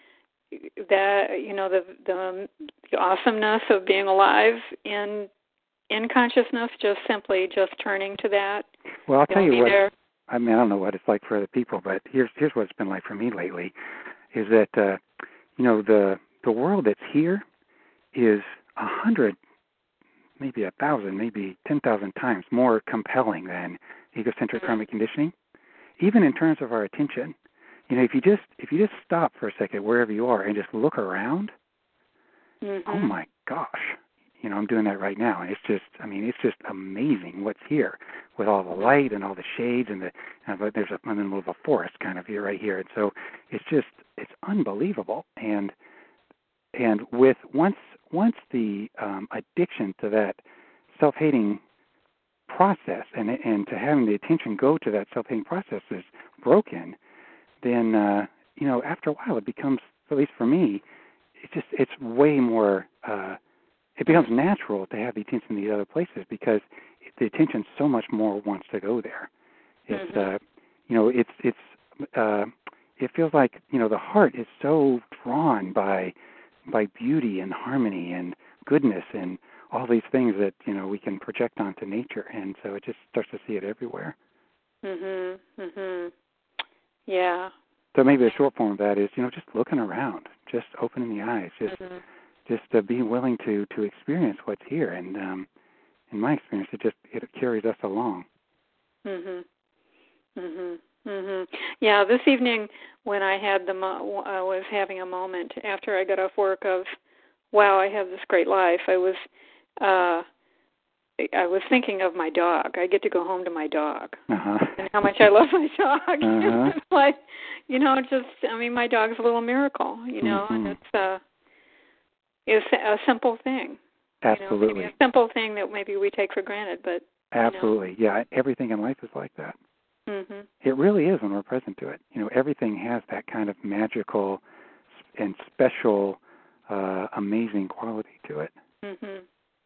that you know the the, the awesomeness of being alive in in consciousness, just simply just turning to that? Well, I'll tell you what. There. I mean, I don't know what it's like for other people, but here's here's what it's been like for me lately, is that uh, you know the the world that's here is a hundred, maybe a thousand, maybe ten thousand times more compelling than egocentric mm-hmm. karmic conditioning, even in terms of our attention. You know, if you just if you just stop for a second wherever you are and just look around, mm-hmm. oh my gosh. You know, I'm doing that right now, and it's just, I mean, it's just amazing what's here with all the light and all the shades, and the, and there's a, I'm in the middle of a forest kind of here, right here, and so it's just, it's unbelievable, and and with, once once the um, addiction to that self-hating process, and and to having the attention go to that self-hating process is broken, then, uh, you know, after a while it becomes, at least for me, it's just, it's way more, uh, it becomes natural to have the attention in these other places because the attention so much more wants to go there. It's, mm-hmm. uh, you know, it's, it's, uh, it feels like, you know, the heart is so drawn by, by beauty and harmony and goodness and all these things that, you know, we can project onto nature. And so it just starts to see it everywhere. Mhm. Mhm. Yeah. So maybe the short form of that is, you know, just looking around, just opening the eyes, just mm-hmm. just uh, being willing to to experience what's here. And um, in my experience, it just it carries us along. Mhm. Mhm. Mhm. Yeah. This evening, when I had the, mo- I was having a moment after I got off work of, wow, I have this great life. I was, uh, I was thinking of my dog. I get to go home to my dog, uh-huh. and how much I love my dog. Uh-huh. It's like, you know, just I mean, my dog's a little miracle, you know, mm-hmm. and it's uh, it's a simple thing. Absolutely. You know, maybe a simple thing that maybe we take for granted, but absolutely, you know. yeah. Everything in life is like that. Mm-hmm. It really is when we're present to it. You know, everything has that kind of magical and special, uh, amazing quality to it. Mhm.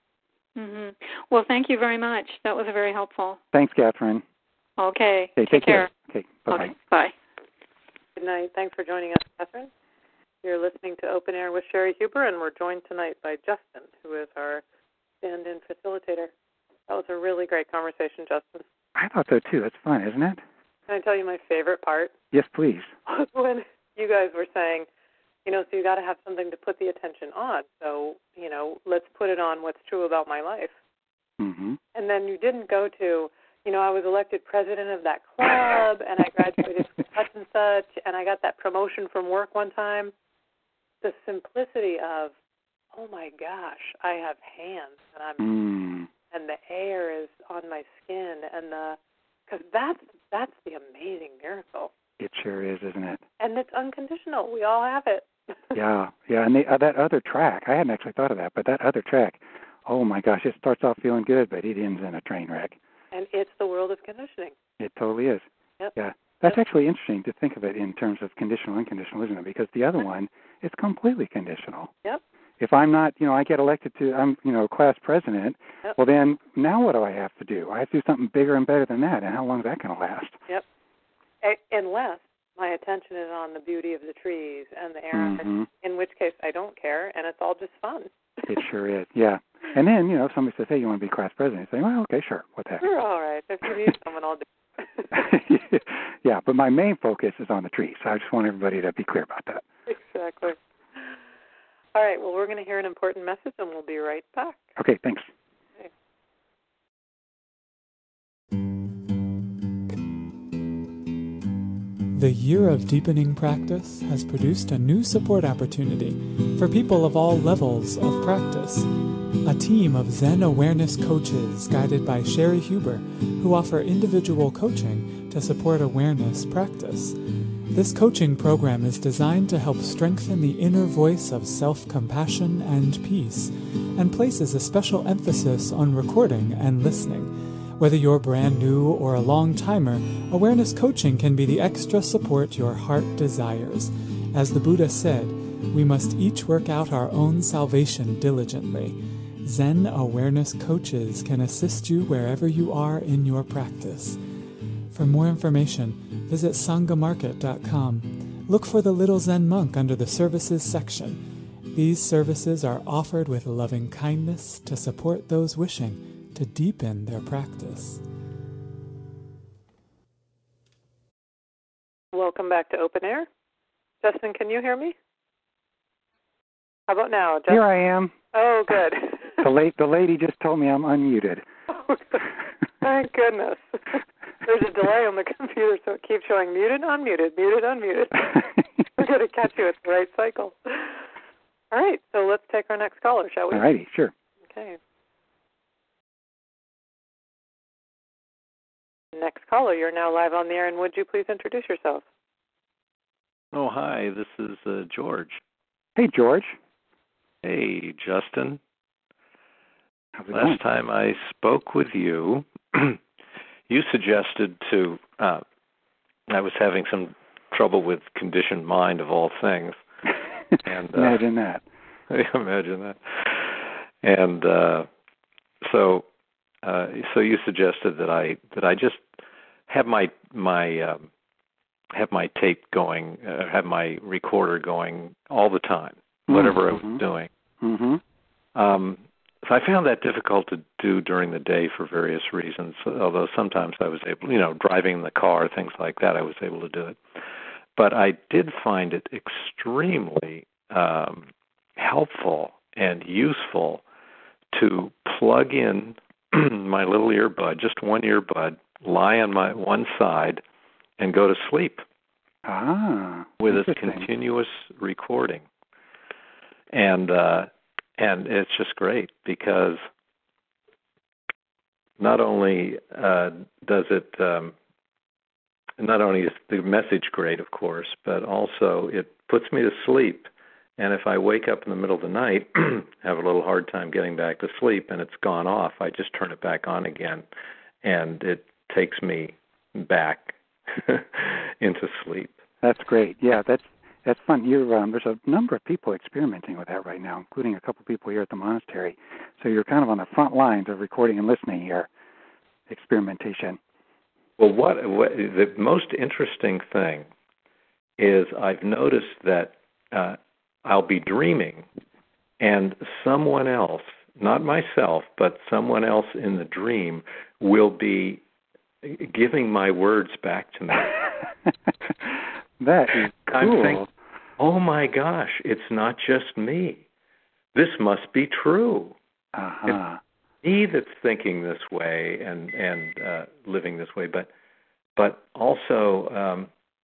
Mhm. Well, thank you very much. That was very helpful. Thanks, Catherine. Okay. Okay, take, take care. care. Okay. Bye bye. Okay. Bye. Good night. Thanks for joining us, Catherine. You're listening to Open Air with Sherry Huber, and we're joined tonight by Justin, who is our stand-in facilitator. That was a really great conversation, Justin. I thought so too. It's fun, isn't it? Can I tell you my favorite part? Yes, please. Was when you guys were saying, you know, so you got to have something to put the attention on. So, you know, let's put it on what's true about my life. Mm-hmm. And then you didn't go to, you know, I was elected president of that club, and I graduated from such and such, and I got that promotion from work one time. The simplicity of, oh my gosh, I have hands, and I'm, mm. and the air is on my skin, and the, because that's that's the amazing miracle. It sure is, isn't it? And it's unconditional. We all have it. yeah, yeah, and the, uh, that other track, I hadn't actually thought of that, but that other track, oh my gosh, it starts off feeling good, but it ends in a train wreck. And it's the world of conditioning. It totally is. Yep. Yeah. That's yep. actually interesting to think of it in terms of conditional, unconditional, isn't it? Because the other one is completely conditional. Yep. If I'm not, you know, I get elected to, I'm, you know, class president, yep. well then, now what do I have to do? I have to do something bigger and better than that, and how long is that going to last? Yep. A- unless my attention is on the beauty of the trees and the air, mm-hmm. in which case I don't care, and it's all just fun. It sure is, yeah. And then, you know, if somebody says, hey, you want to be class president, you say, well, okay, sure, what the heck. Sure, all right. If you need someone, I'll do it. Yeah, but my main focus is on the trees, so I just want everybody to be clear about that. Exactly. All right, well, we're going to hear an important message, and we'll be right back. Okay, thanks. Okay. The Year of Deepening Practice has produced a new support opportunity for people of all levels of practice. A team of Zen awareness coaches guided by Sherry Huber, who offer individual coaching to support awareness practice. This coaching program is designed to help strengthen the inner voice of self-compassion and peace, and places a special emphasis on recording and listening. Whether you're brand new or a long-timer, awareness coaching can be the extra support your heart desires. As the Buddha said, we must each work out our own salvation diligently. Zen awareness coaches can assist you wherever you are in your practice. For more information, visit sangamarket dot com. Look for the Little Zen Monk under the Services section. These services are offered with loving kindness to support those wishing to deepen their practice. Welcome back to Open Air. Justin, can you hear me? How about now, Justin? Here I am. Oh, good. the, late, the lady just told me I'm unmuted. Oh, thank goodness. There's a delay on the computer, so it keeps showing muted, unmuted, muted, unmuted. We're going to catch you at the right cycle. All right, so let's take our next caller, shall we? All righty, sure. Okay. Next caller, you're now live on the air, and would you please introduce yourself? Oh, hi, this is uh, George. Hey, George. Hey, Justin. How's it Last going? time I spoke with you, you suggested to, uh, I was having some trouble with conditioned mind of all things. And, uh, imagine that. Imagine that. And uh, so uh, so you suggested that I that I just have my my um, have my tape going, uh, have my recorder going all the time, whatever mm-hmm. I was doing. Mm-hmm. Um, so I found that difficult to do during the day for various reasons, although sometimes I was able, you know, driving in the car, things like that, I was able to do it. but I did find it extremely um, helpful and useful to plug in my little earbud, just one earbud, lie on my one side, and go to sleep. Ah, with a continuous recording, and uh, and it's just great because not only uh, does it um, not only is the message great, of course, but also it puts me to sleep. And if I wake up in the middle of the night, have a little hard time getting back to sleep, and it's gone off, I just turn it back on again, and it takes me back into sleep. That's great. Yeah, that's that's fun. You're, um, there's a number of people experimenting with that right now, including a couple of people here at the monastery. So you're kind of on the front lines of recording and listening here, experimentation. Well, what, what the most interesting thing is I've noticed that uh, I'll be dreaming, and someone else, not myself, but someone else in the dream will be giving my words back to me. That is cool. I'm thinking, oh my gosh, it's not just me. This must be true. Uh-huh. It's me that's thinking this way and and uh, living this way, but but also, um,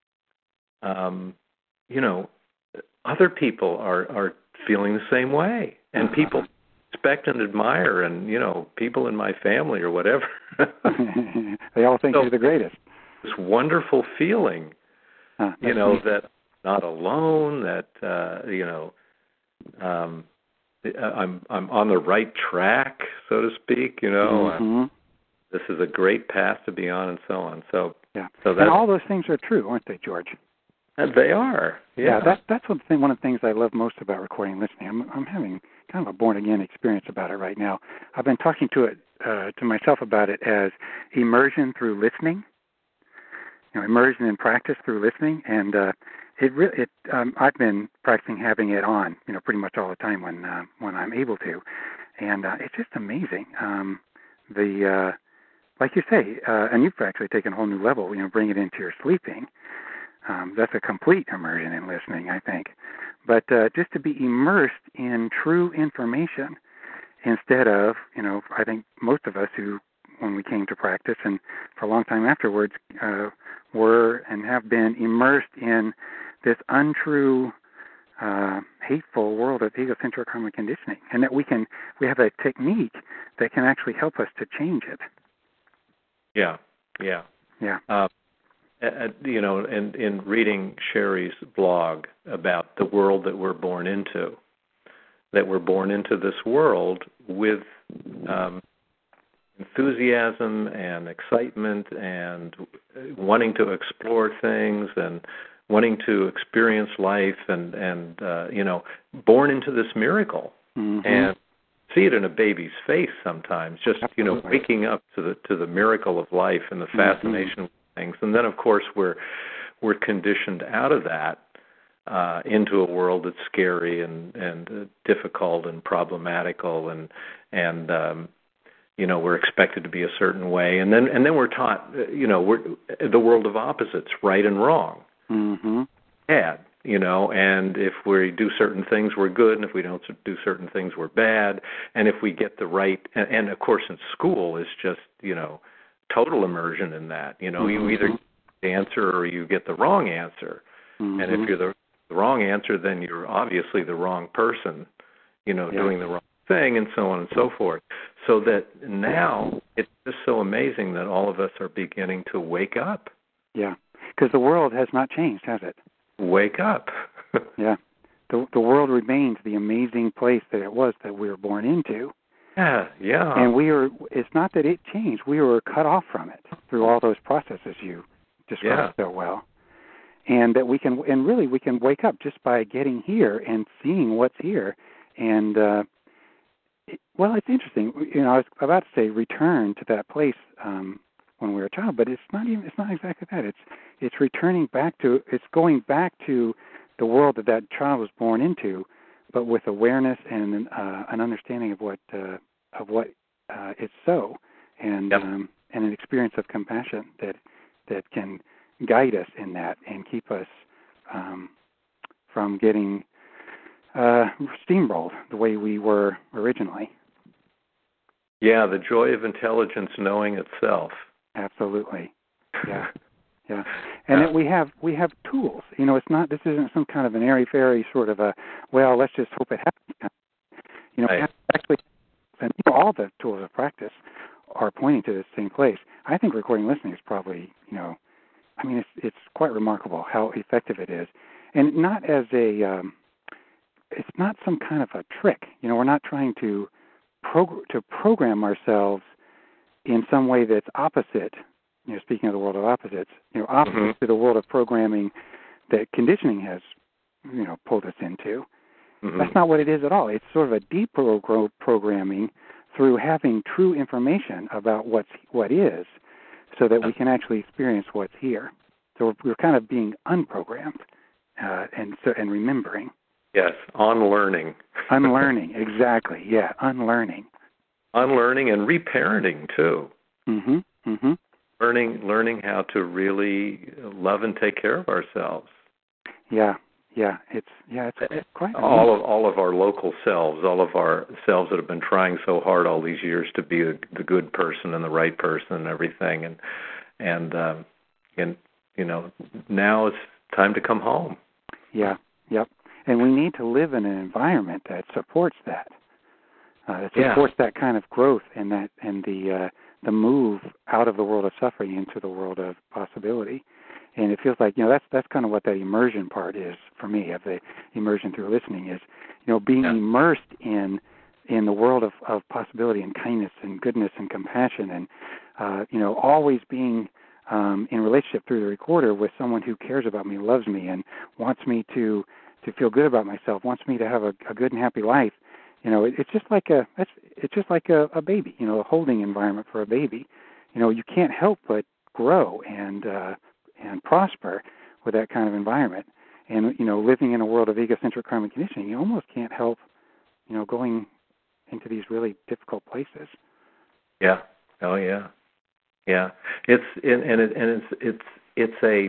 um, you know, other people are, are feeling the same way, and uh-huh. people respect and admire, and you know, people in my family or whatever. They all think so, you're the greatest. This wonderful feeling. Huh, you know, neat. that I'm not alone, that, uh, you know, um, I'm I'm on the right track, so to speak, you know. Mm-hmm. Uh, this is a great path to be on and so on. So, yeah. so and all those things are true, aren't they, George? And they are, yeah. Yeah, that, that's one thing, one of the things I love most about recording and listening. I'm, I'm having kind of a born-again experience about it right now. I've been talking to it uh, to myself about it as immersion through listening. You know, immersion in practice through listening, and uh, it really, it, um, I've been practicing having it on, you know, pretty much all the time when uh, when I'm able to, and uh, it's just amazing. Um, the uh, like you say, uh, and you've actually taken a whole new level. You know, bring it into your sleeping. Um, that's a complete immersion in listening, I think. But uh, just to be immersed in true information instead of, you know, I think most of us who, when we came to practice and for a long time afterwards, uh, were and have been immersed in this untrue, uh, hateful world of egocentric karma conditioning, and that we can we have a technique that can actually help us to change it. Yeah, yeah, yeah. Uh, uh, you know, in in reading Sherry's blog about the world that we're born into, that we're born into this world with um, enthusiasm and excitement and wanting to explore things and wanting to experience life and, and uh, you know, born into this miracle. Mm-hmm. And see it in a baby's face sometimes, just, you know, waking up to the to the miracle of life and the fascination mm-hmm. of things. And then, of course, we're we're conditioned out of that uh, into a world that's scary and, and uh, difficult and problematical and, and um, you know, we're expected to be a certain way, and then and then we're taught, you know, we're the world of opposites, right and wrong, mm-hmm. bad, you know, and if we do certain things, we're good, and if we don't do certain things, we're bad, and if we get the right, and, and of course, in school is just, you know, total immersion in that, you know, mm-hmm. you either get the answer or you get the wrong answer, mm-hmm. and if you're the, the wrong answer, then you're obviously the wrong person, you know, yeah. doing the wrong thing, and so on and so forth. So that now it's just so amazing that all of us are beginning to wake up. Yeah, because the world has not changed, has it? Wake up. yeah, the the world remains the amazing place that it was that we were born into. Yeah, yeah. And we are. It's not that it changed; we were cut off from it through all those processes you described yeah. so well. And that we can, and really, we can wake up just by getting here and seeing what's here, and. Uh, Well, it's interesting. You know, I was about to say return to that place um, when we were a child, but it's not even. It's not exactly that. It's it's returning back to. It's going back to the world that that child was born into, but with awareness and uh, an understanding of what uh, of what uh, is so, and yep. um, and an experience of compassion that that can guide us in that and keep us um, from getting uh, steamrolled the way we were originally. Yeah, the joy of intelligence knowing itself. Absolutely. Yeah. Yeah. And yeah. It, we have we have tools. You know, it's not this isn't some kind of an airy-fairy sort of a, well, let's just hope it happens. You know, right. Actually, and you know, all the tools of practice are pointing to the same place. I think recording listening is probably, you know, I mean, it's it's quite remarkable how effective it is, and not as a, um, it's not some kind of a trick. You know, we're not trying to prog- to program ourselves in some way that's opposite. You know, speaking of the world of opposites, you know, opposite mm-hmm. to the world of programming that conditioning has, you know, pulled us into. Mm-hmm. That's not what it is at all. It's sort of a deprogramming through having true information about what's what is, so that we can actually experience what's here. So we're, we're kind of being unprogrammed uh, and so and remembering. Yes, unlearning. Unlearning, exactly. Yeah, unlearning. Unlearning and reparenting too. Mm-hmm. Mm-hmm. Learning, learning how to really love and take care of ourselves. Yeah, yeah, it's yeah, it's, it's quite all amazing. of all of our local selves, all of our selves that have been trying so hard all these years to be the, the good person and the right person and everything, and and um, and you know, now it's time to come home. Yeah, yep. And we need to live in an environment that supports that, uh, that supports yeah. that kind of growth and that and the uh, the move out of the world of suffering into the world of possibility. And it feels like, you know, that's that's kind of what that immersion part is for me, of the immersion through listening, is, you know, being yeah. immersed in in the world of, of possibility and kindness and goodness and compassion, and uh, you know, always being um, in relationship through the recorder with someone who cares about me, loves me, and wants me to to feel good about myself, wants me to have a, a good and happy life. You know, it, it's just like a it's, it's just like a, a baby. You know, a holding environment for a baby. You know, you can't help but grow and uh, and prosper with that kind of environment. And you know, living in a world of egocentric karmic conditioning, you almost can't help, you know, going into these really difficult places. Yeah. Oh yeah. Yeah. It's and, and it and it's it's it's a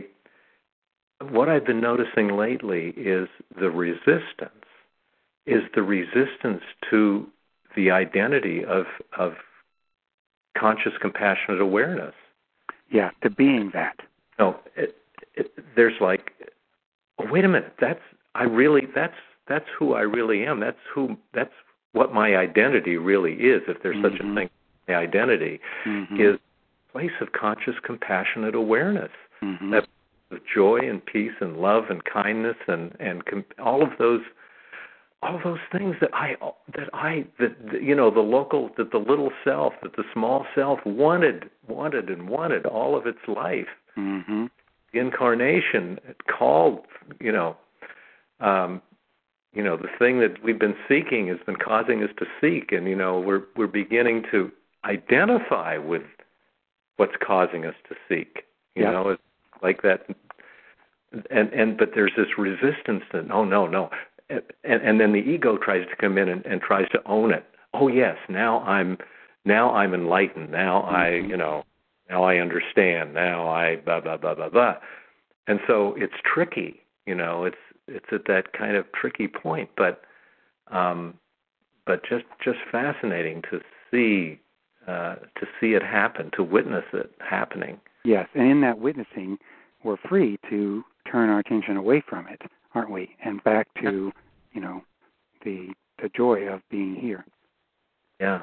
what I've been noticing lately is the resistance is the resistance to the identity of of conscious compassionate awareness. Yeah, to being that. No, it, it, there's like, oh, wait a minute, that's I really that's that's who I really am. That's who that's what my identity really is, if there's mm-hmm. such a thing. My identity mm-hmm. is a place of conscious compassionate awareness. Mm-hmm. That of joy and peace and love and kindness and and com- all of those all those things that I that I that you know the local that the little self, that the small self wanted wanted and wanted all of its life. Mm-hmm. The incarnation called, you know, um, you know, the thing that we've been seeking has been causing us to seek, and you know, we're we're beginning to identify with what's causing us to seek. You yeah. know, it's like that, and and but there's this resistance that oh no no, and and then the ego tries to come in and, and tries to own it. Oh yes, now I'm now I'm enlightened. Now mm-hmm. I you know. Now I understand. Now I blah blah blah blah blah, and so it's tricky. You know, it's it's at that kind of tricky point, but um, but just just fascinating to see uh, to see it happen, to witness it happening. Yes, and in that witnessing, we're free to turn our attention away from it, aren't we, and back to you know the the joy of being here. Yeah.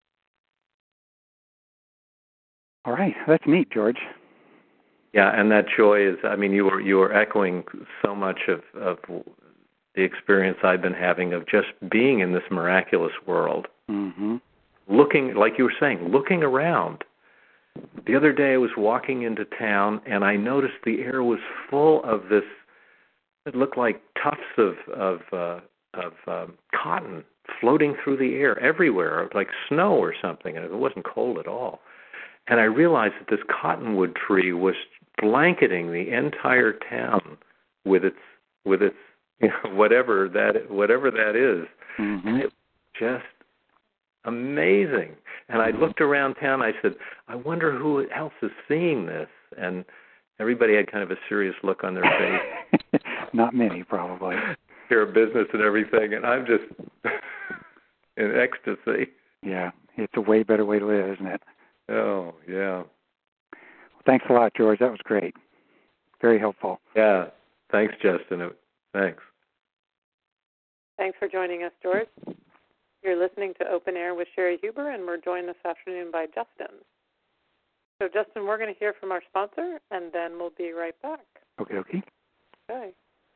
All right, that's neat, George. Yeah, and that joy is, I mean, you were you were echoing so much of, of the experience I've been having of just being in this miraculous world. Mm-hmm. Looking, like you were saying, looking around. The other day I was walking into town, and I noticed the air was full of this, it looked like tufts of, of, uh, of um, cotton floating through the air everywhere, like snow or something, and it wasn't cold at all. And I realized that this cottonwood tree was blanketing the entire town with its with its you know, whatever that whatever that is. Mm-hmm. And it was just amazing. And I looked around town. I said, I wonder who else is seeing this. And everybody had kind of a serious look on their face. Not many, probably. Care of business and everything, and I'm just in ecstasy. Yeah, it's a way better way to live, isn't it? Oh, yeah. Thanks a lot, George. That was great. Very helpful. Yeah. Thanks, Justin. Thanks. Thanks for joining us, George. You're listening to Open Air with Sherry Huber, and we're joined this afternoon by Justin. So, Justin, we're going to hear from our sponsor, and then we'll be right back. Okay, okay. Okay.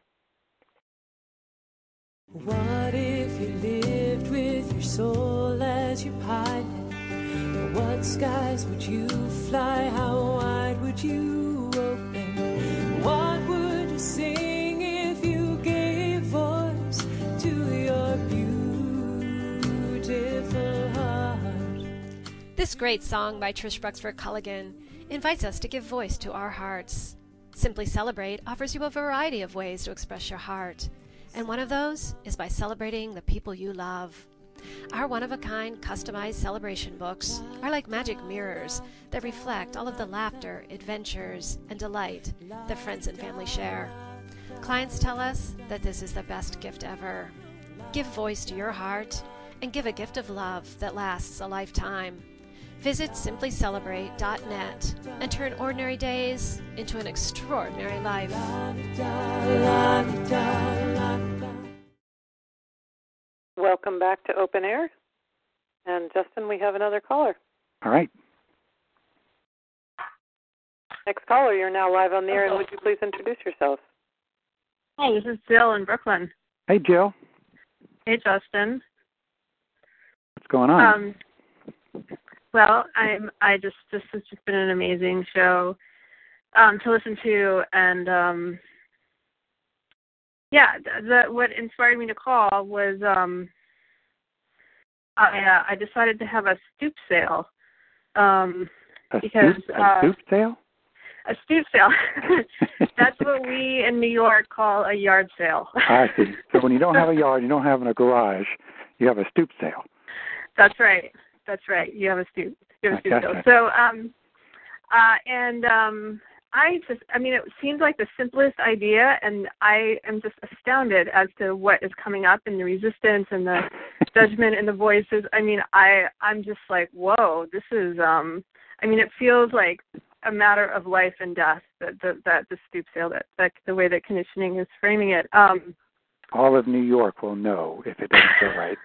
What if you lived with your soul as your pilot? What skies would you fly? How wide would you open? What would you sing if you gave voice to your beautiful heart? This great song by Trish Bruxford Culligan invites us to give voice to our hearts. Simply Celebrate offers you a variety of ways to express your heart, and one of those is by celebrating the people you love. Our one-of-a-kind customized celebration books are like magic mirrors that reflect all of the laughter, adventures, and delight that friends and family share. Clients tell us that this is the best gift ever. Give voice to your heart and give a gift of love that lasts a lifetime. Visit simply celebrate dot net and turn ordinary days into an extraordinary life. Welcome back to Open Air. And, Justin, we have another caller. All right. Next caller, you're now live on the air, and would you please introduce yourself? Hi, this is Jill in Brooklyn. Hey, Jill. Hey, Justin. What's going on? Um, well, I'm. I just this has just been an amazing show um, to listen to, and um, yeah, the, what inspired me to call was um, I uh, I decided to have a stoop sale. Um, a because stoop, a uh, stoop sale? A stoop sale. That's what we in New York call a yard sale. I see. So when you don't have a yard, you don't have a garage, you have a stoop sale. That's right. That's right. You have a stoop. You have a stoop Gotcha. sale. So, um, uh, and um, I just, I mean, it seems like the simplest idea, and I am just astounded as to what is coming up and the resistance and the judgment and the voices. I mean, I, I'm just like, whoa, this is, um, I mean, it feels like a matter of life and death, that the, that the stoop sale, that, that the way that conditioning is framing it. Um, All of New York will know if it doesn't feel right.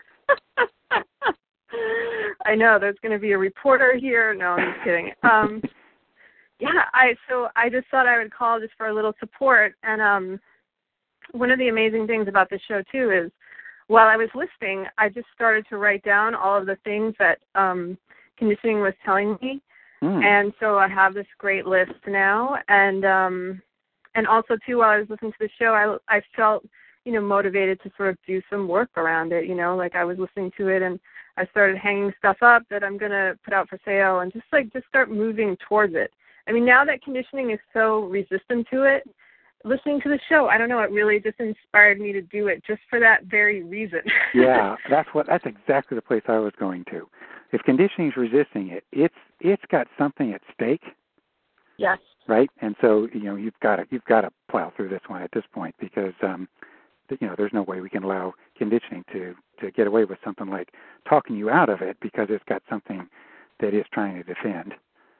I know there's going to be a reporter here. No, I'm just kidding. Um, yeah, I so I just thought I would call just for a little support. And um, one of the amazing things about this show too is, while I was listening, I just started to write down all of the things that um, conditioning was telling me. Mm. And so I have this great list now. And um, and also too, while I was listening to the show, I I felt, you know, motivated to sort of do some work around it. You know, like I was listening to it and I started hanging stuff up that I'm going to put out for sale and just like just start moving towards it. I mean, now that conditioning is so resistant to it, listening to the show, I don't know, it really just inspired me to do it just for that very reason. Yeah, that's what that's exactly the place I was going to. If conditioning is resisting it, it's it's got something at stake. Yes. Right? And so, you know, you've got to you've got to plow through this one at this point because um you know, there's no way we can allow conditioning to, to get away with something like talking you out of it because it's got something that it's trying to defend.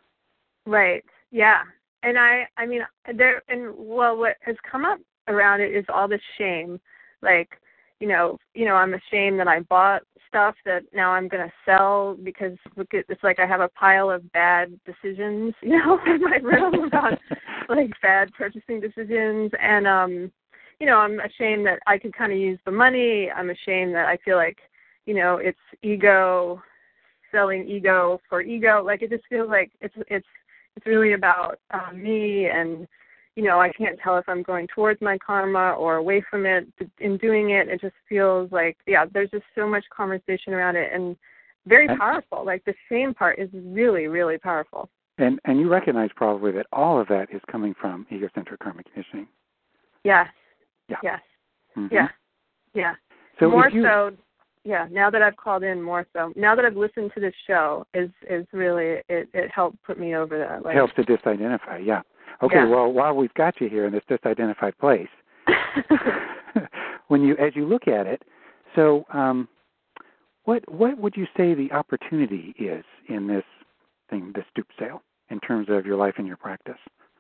Right. Yeah. And I, I mean, there, and well, what has come up around it is all this shame. Like, you know, you know, I'm ashamed that I bought stuff that now I'm going to sell because look at, it's like I have a pile of bad decisions, you know, in my room about like bad purchasing decisions. And, um, you know, I'm ashamed that I could kind of use the money. I'm ashamed that I feel like, you know, it's ego, selling ego for ego. Like it just feels like it's it's it's really about um, me, and you know, I can't tell if I'm going towards my karma or away from it. In doing it, it just feels like, yeah, there's just so much conversation around it, and very powerful. Like the shame part is really, really powerful. And and you recognize probably that all of that is coming from egocentric karmic conditioning. Yes. Yeah. Yes. Mm-hmm. Yeah. Yeah. So more you, so, yeah. Now that I've called in, more so. Now that I've listened to this show, is is really it, it helped put me over that. Like, helps to disidentify. Yeah. Okay. Yeah. Well, while we've got you here in this disidentified place, when you, as you look at it, so um, what what would you say the opportunity is in this thing, the stoop sale, in terms of your life and your practice?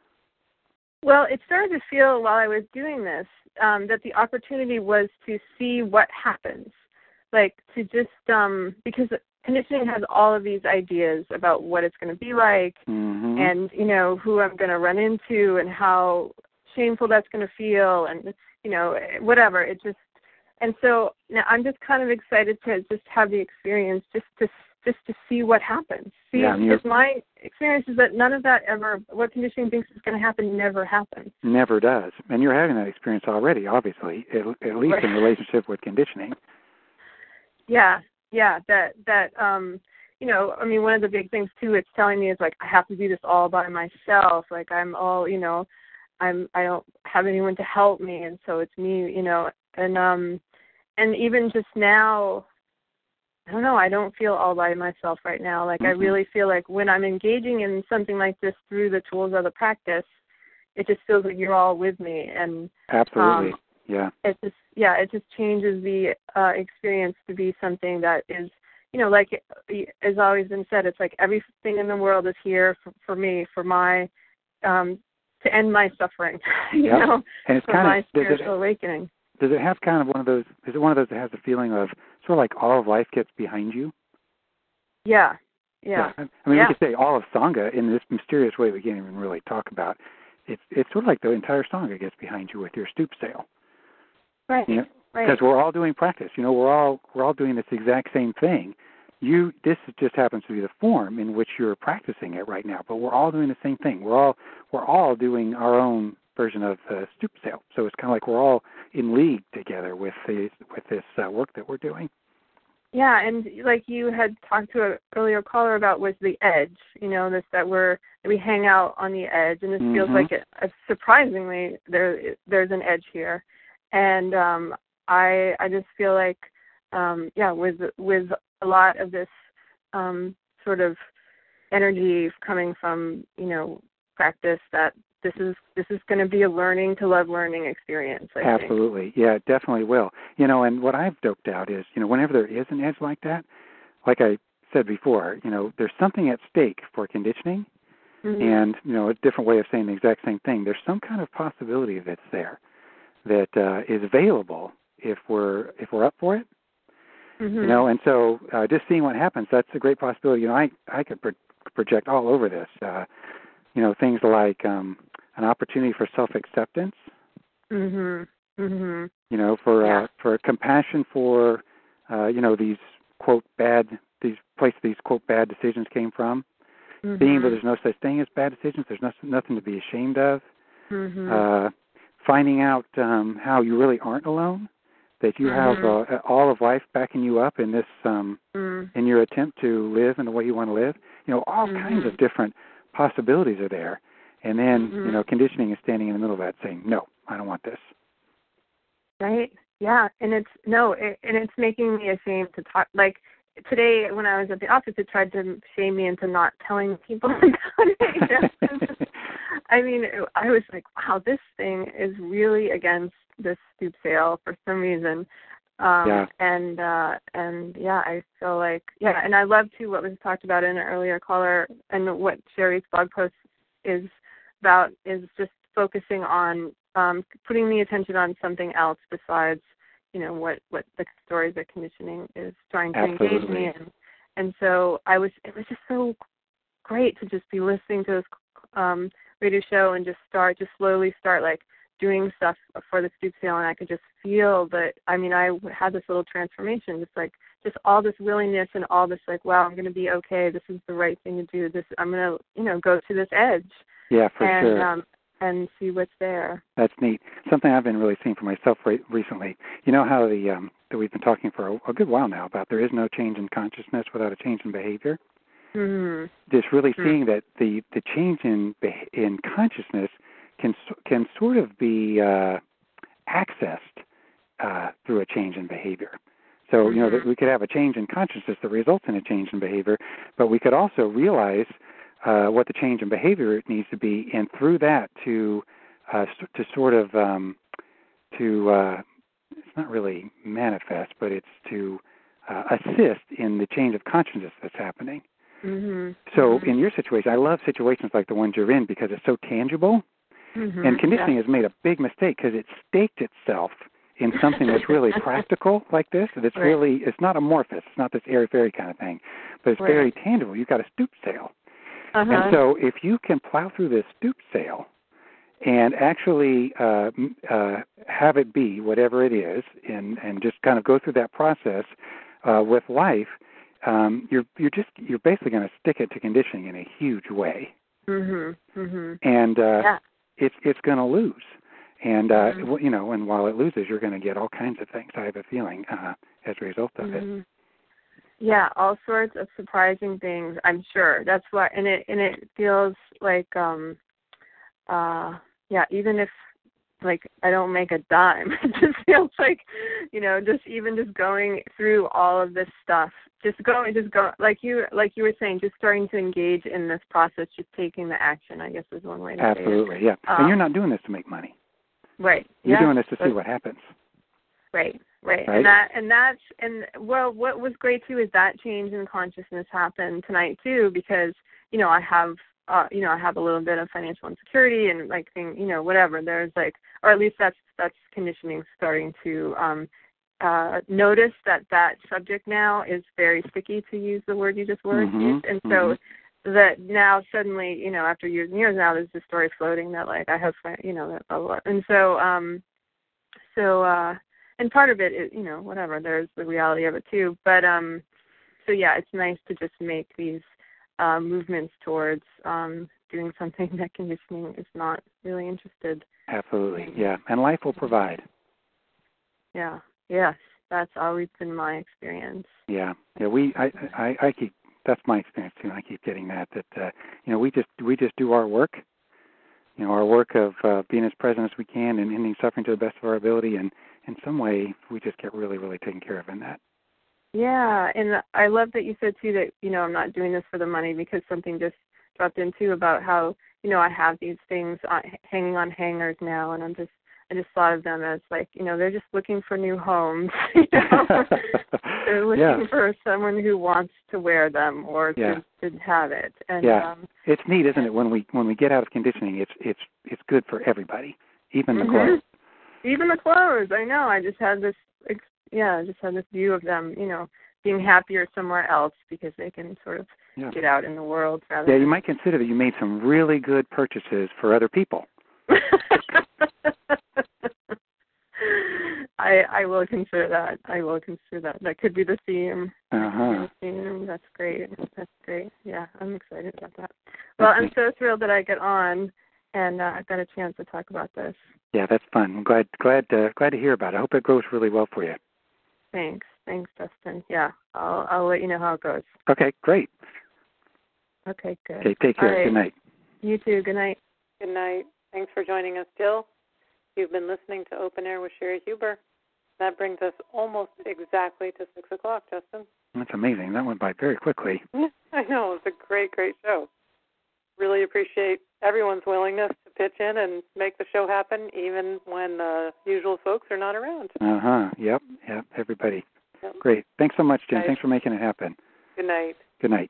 Well, it started to feel while I was doing this um, that the opportunity was to see what happens, like to just um, because conditioning has all of these ideas about what it's going to be like, mm-hmm. and you know who I'm going to run into and how shameful that's going to feel, and you know whatever. It just and so now I'm just kind of excited to just have the experience, just to just to see what happens. See, yeah, because my experience is that none of that ever, what conditioning thinks is going to happen, never happens. Never does. And you're having that experience already, obviously, at, at least right. in relationship with conditioning. Yeah, yeah, that, that um, you know, I mean, one of the big things, too, it's telling me is, like, I have to do this all by myself. Like, I'm all, you know, I'm, I don't have anyone to help me, and so it's me, you know, and, um, and even just now, I don't know, I don't feel all by myself right now. Like, mm-hmm. I really feel like when I'm engaging in something like this through the tools of the practice, it just feels like you're all with me. And absolutely, um, yeah. It just, yeah, it just changes the uh, experience to be something that is, you know, like as always been said, it's like everything in the world is here for, for me, for my, um, to end my suffering, you yep. know, and it's for kind my of, spiritual awakening. Does it have kind of one of those, is it one of those that has the feeling of sort of like all of life gets behind you? Yeah, yeah. yeah. I mean, yeah. we could say all of Sangha in this mysterious way we can't even really talk about. It's it's sort of like the entire Sangha gets behind you with your stoop sale. Right, you know? right. Because we're all doing practice. You know, we're all we're all doing this exact same thing. You, this just happens to be the form in which you're practicing it right now, but we're all doing the same thing. We're all we're all doing our own version of the stoop sale. So it's kind of like we're all in league together with the, with this uh, work that we're doing. Yeah, and like you had talked to an earlier caller about was the edge, you know, this that we're that we hang out on the edge, and this mm-hmm. feels like it, uh, surprisingly there there's an edge here, and um, I I just feel like um, yeah with with a lot of this um, sort of energy coming from you know practice that. This is this is going to be a learning to love learning experience, I Absolutely. think. Yeah, it definitely will. You know, and what I've doped out is, you know, whenever there is an edge like that, like I said before, you know, there's something at stake for conditioning, mm-hmm. and, you know, a different way of saying the exact same thing. There's some kind of possibility that's there that uh, is available if we're if we're up for it. Mm-hmm. You know, and so uh, just seeing what happens, that's a great possibility. You know, I I could pro- project all over this. Uh, you know, things like um, an opportunity for self-acceptance, mm-hmm. Mm-hmm. you know, for yeah. uh, for compassion for, uh, you know, these, quote, bad, these places these, quote, bad decisions came from, mm-hmm. seeing that there's no such thing as bad decisions, there's no, nothing to be ashamed of, mm-hmm. uh, finding out um, how you really aren't alone, that you mm-hmm. have uh, all of life backing you up in this, um, mm-hmm. in your attempt to live in the way you want to live. You know, all mm-hmm. kinds of different possibilities are there. And then, mm-hmm. you know, conditioning is standing in the middle of that saying, no, I don't want this. Right. Yeah. And it's, no, it, and it's making me ashamed to talk. Like today when I was at the office, it tried to shame me into not telling people about it. I mean, I was like, wow, this thing is really against this stoop sale for some reason. Um, yeah. And, uh, and yeah, I feel like, yeah, and I love too what was talked about in an earlier caller and what Sherry's blog post is about is just focusing on um, putting the attention on something else besides, you know, what, what the stories of conditioning is trying to Absolutely. engage me in. And so I was, it was just so great to just be listening to this um, radio show and just start, just slowly start like doing stuff for the stoop sale, and I could just feel that, I mean, I had this little transformation, just like, just all this willingness and all this like, wow, I'm going to be okay, this is the right thing to do, this, I'm going to, you know, go to this edge. Yeah, for and, sure. Um, and see what's there. That's neat. Something I've been really seeing for myself re- recently. You know how the um, that we've been talking for a, a good while now about there is no change in consciousness without a change in behavior? Mm-hmm. Just really mm-hmm. seeing that the, the change in in consciousness can can sort of be uh, accessed uh, through a change in behavior. So, mm-hmm. you know, that we could have a change in consciousness that results in a change in behavior, but we could also realize uh, what the change in behavior needs to be, and through that to uh, to sort of um, to uh, it's not really manifest, but it's to uh, assist in the change of consciousness that's happening. Mm-hmm. So mm-hmm. in your situation, I love situations like the ones you're in because it's so tangible. Mm-hmm. And conditioning yeah. has made a big mistake because it staked itself in something that's really practical like this. That's right. really, it's not amorphous. It's not this airy-fairy kind of thing, but it's right. very tangible. You've got a stoop sale. Uh-huh. And so if you can plow through this stoop sale and actually uh, uh, have it be whatever it is, and, and just kind of go through that process uh, with life, um, you're you're just you're basically going to stick it to conditioning in a huge way, mm-hmm. Mm-hmm. and uh, yeah. it's it's going to lose, and uh, mm-hmm. you know, and while it loses, you're going to get all kinds of things. I have a feeling uh, as a result of mm-hmm. it. Yeah, all sorts of surprising things. I'm sure that's why, and it and it feels like. Um, uh, Yeah, even if, like, I don't make a dime, it just feels like, you know, just even just going through all of this stuff, just going, just go, like you, like you were saying, just starting to engage in this process, just taking the action, I guess is one way to Absolutely, say it. yeah. Um, and you're not doing this to make money. Right. You're yeah, doing this to see what happens. Right, right, right. And that, and that's, and well, what was great too is that change in consciousness happened tonight too, because, you know, I have. Uh, you know, I have a little bit of financial insecurity and like, thing, you know, whatever. There's like, or at least that's that's conditioning starting to um, uh, notice that that subject now is very sticky, to use the word you just word mm-hmm. used. And so mm-hmm. that now suddenly, you know, after years and years now, there's this story floating that like I have, you know, that blah blah. blah. And so, um, so, uh, and part of it is, you know, whatever. There's the reality of it too. But um, so yeah, it's nice to just make these. Uh, movements towards um, doing something that conditioning is not really interested. Absolutely, yeah. And life will provide. Yeah, yes, that's always been my experience. Yeah, yeah. We, I, I, I keep. That's my experience too. And I keep getting that. That uh, you know, we just we just do our work. You know, our work of uh, being as present as we can and ending suffering to the best of our ability. And in some way, we just get really, really taken care of in that. Yeah, and I love that you said, too, that, you know, I'm not doing this for the money, because something just dropped in, too, about how, you know, I have these things on, hanging on hangers now, and I'm just, I just thought of them as, like, you know, they're just looking for new homes. You know? They're looking yeah. for someone who wants to wear them or yeah. to, to have it. And, yeah, um, it's neat, isn't it? When we when we get out of conditioning, it's it's it's good for everybody, even the mm-hmm. clothes. Even the clothes, I know. I just had this, yeah, I just had this view of them, you know, being happier somewhere else because they can sort of yeah. get out in the world. Rather yeah, you than... might consider that you made some really good purchases for other people. I I will consider that. I will consider that. That could be the theme. Uh-huh. The theme. That's great. That's great. Yeah, I'm excited about that. Well, I'm so thrilled that I get on and uh, I've got a chance to talk about this. Yeah, that's fun. I'm glad glad uh, glad to hear about it. I hope it goes really well for you. Thanks. Thanks, Dustin. Yeah, I'll I'll let you know how it goes. Okay, great. Okay, good. Okay, take care. Right. Good night. You too. Good night. Good night. Thanks for joining us, Jill. You've been listening to Open Air with Sherry Huber. That brings us almost exactly to six o'clock, Justin. That's amazing. That went by very quickly. I know. It's a great, great show. Really appreciate everyone's willingness to pitch in and make the show happen, even when the usual folks are not around. Uh-huh. Yep. Yep. Everybody. Yep. Great. Thanks so much, Jen. Nice. Thanks for making it happen. Good night. Good night.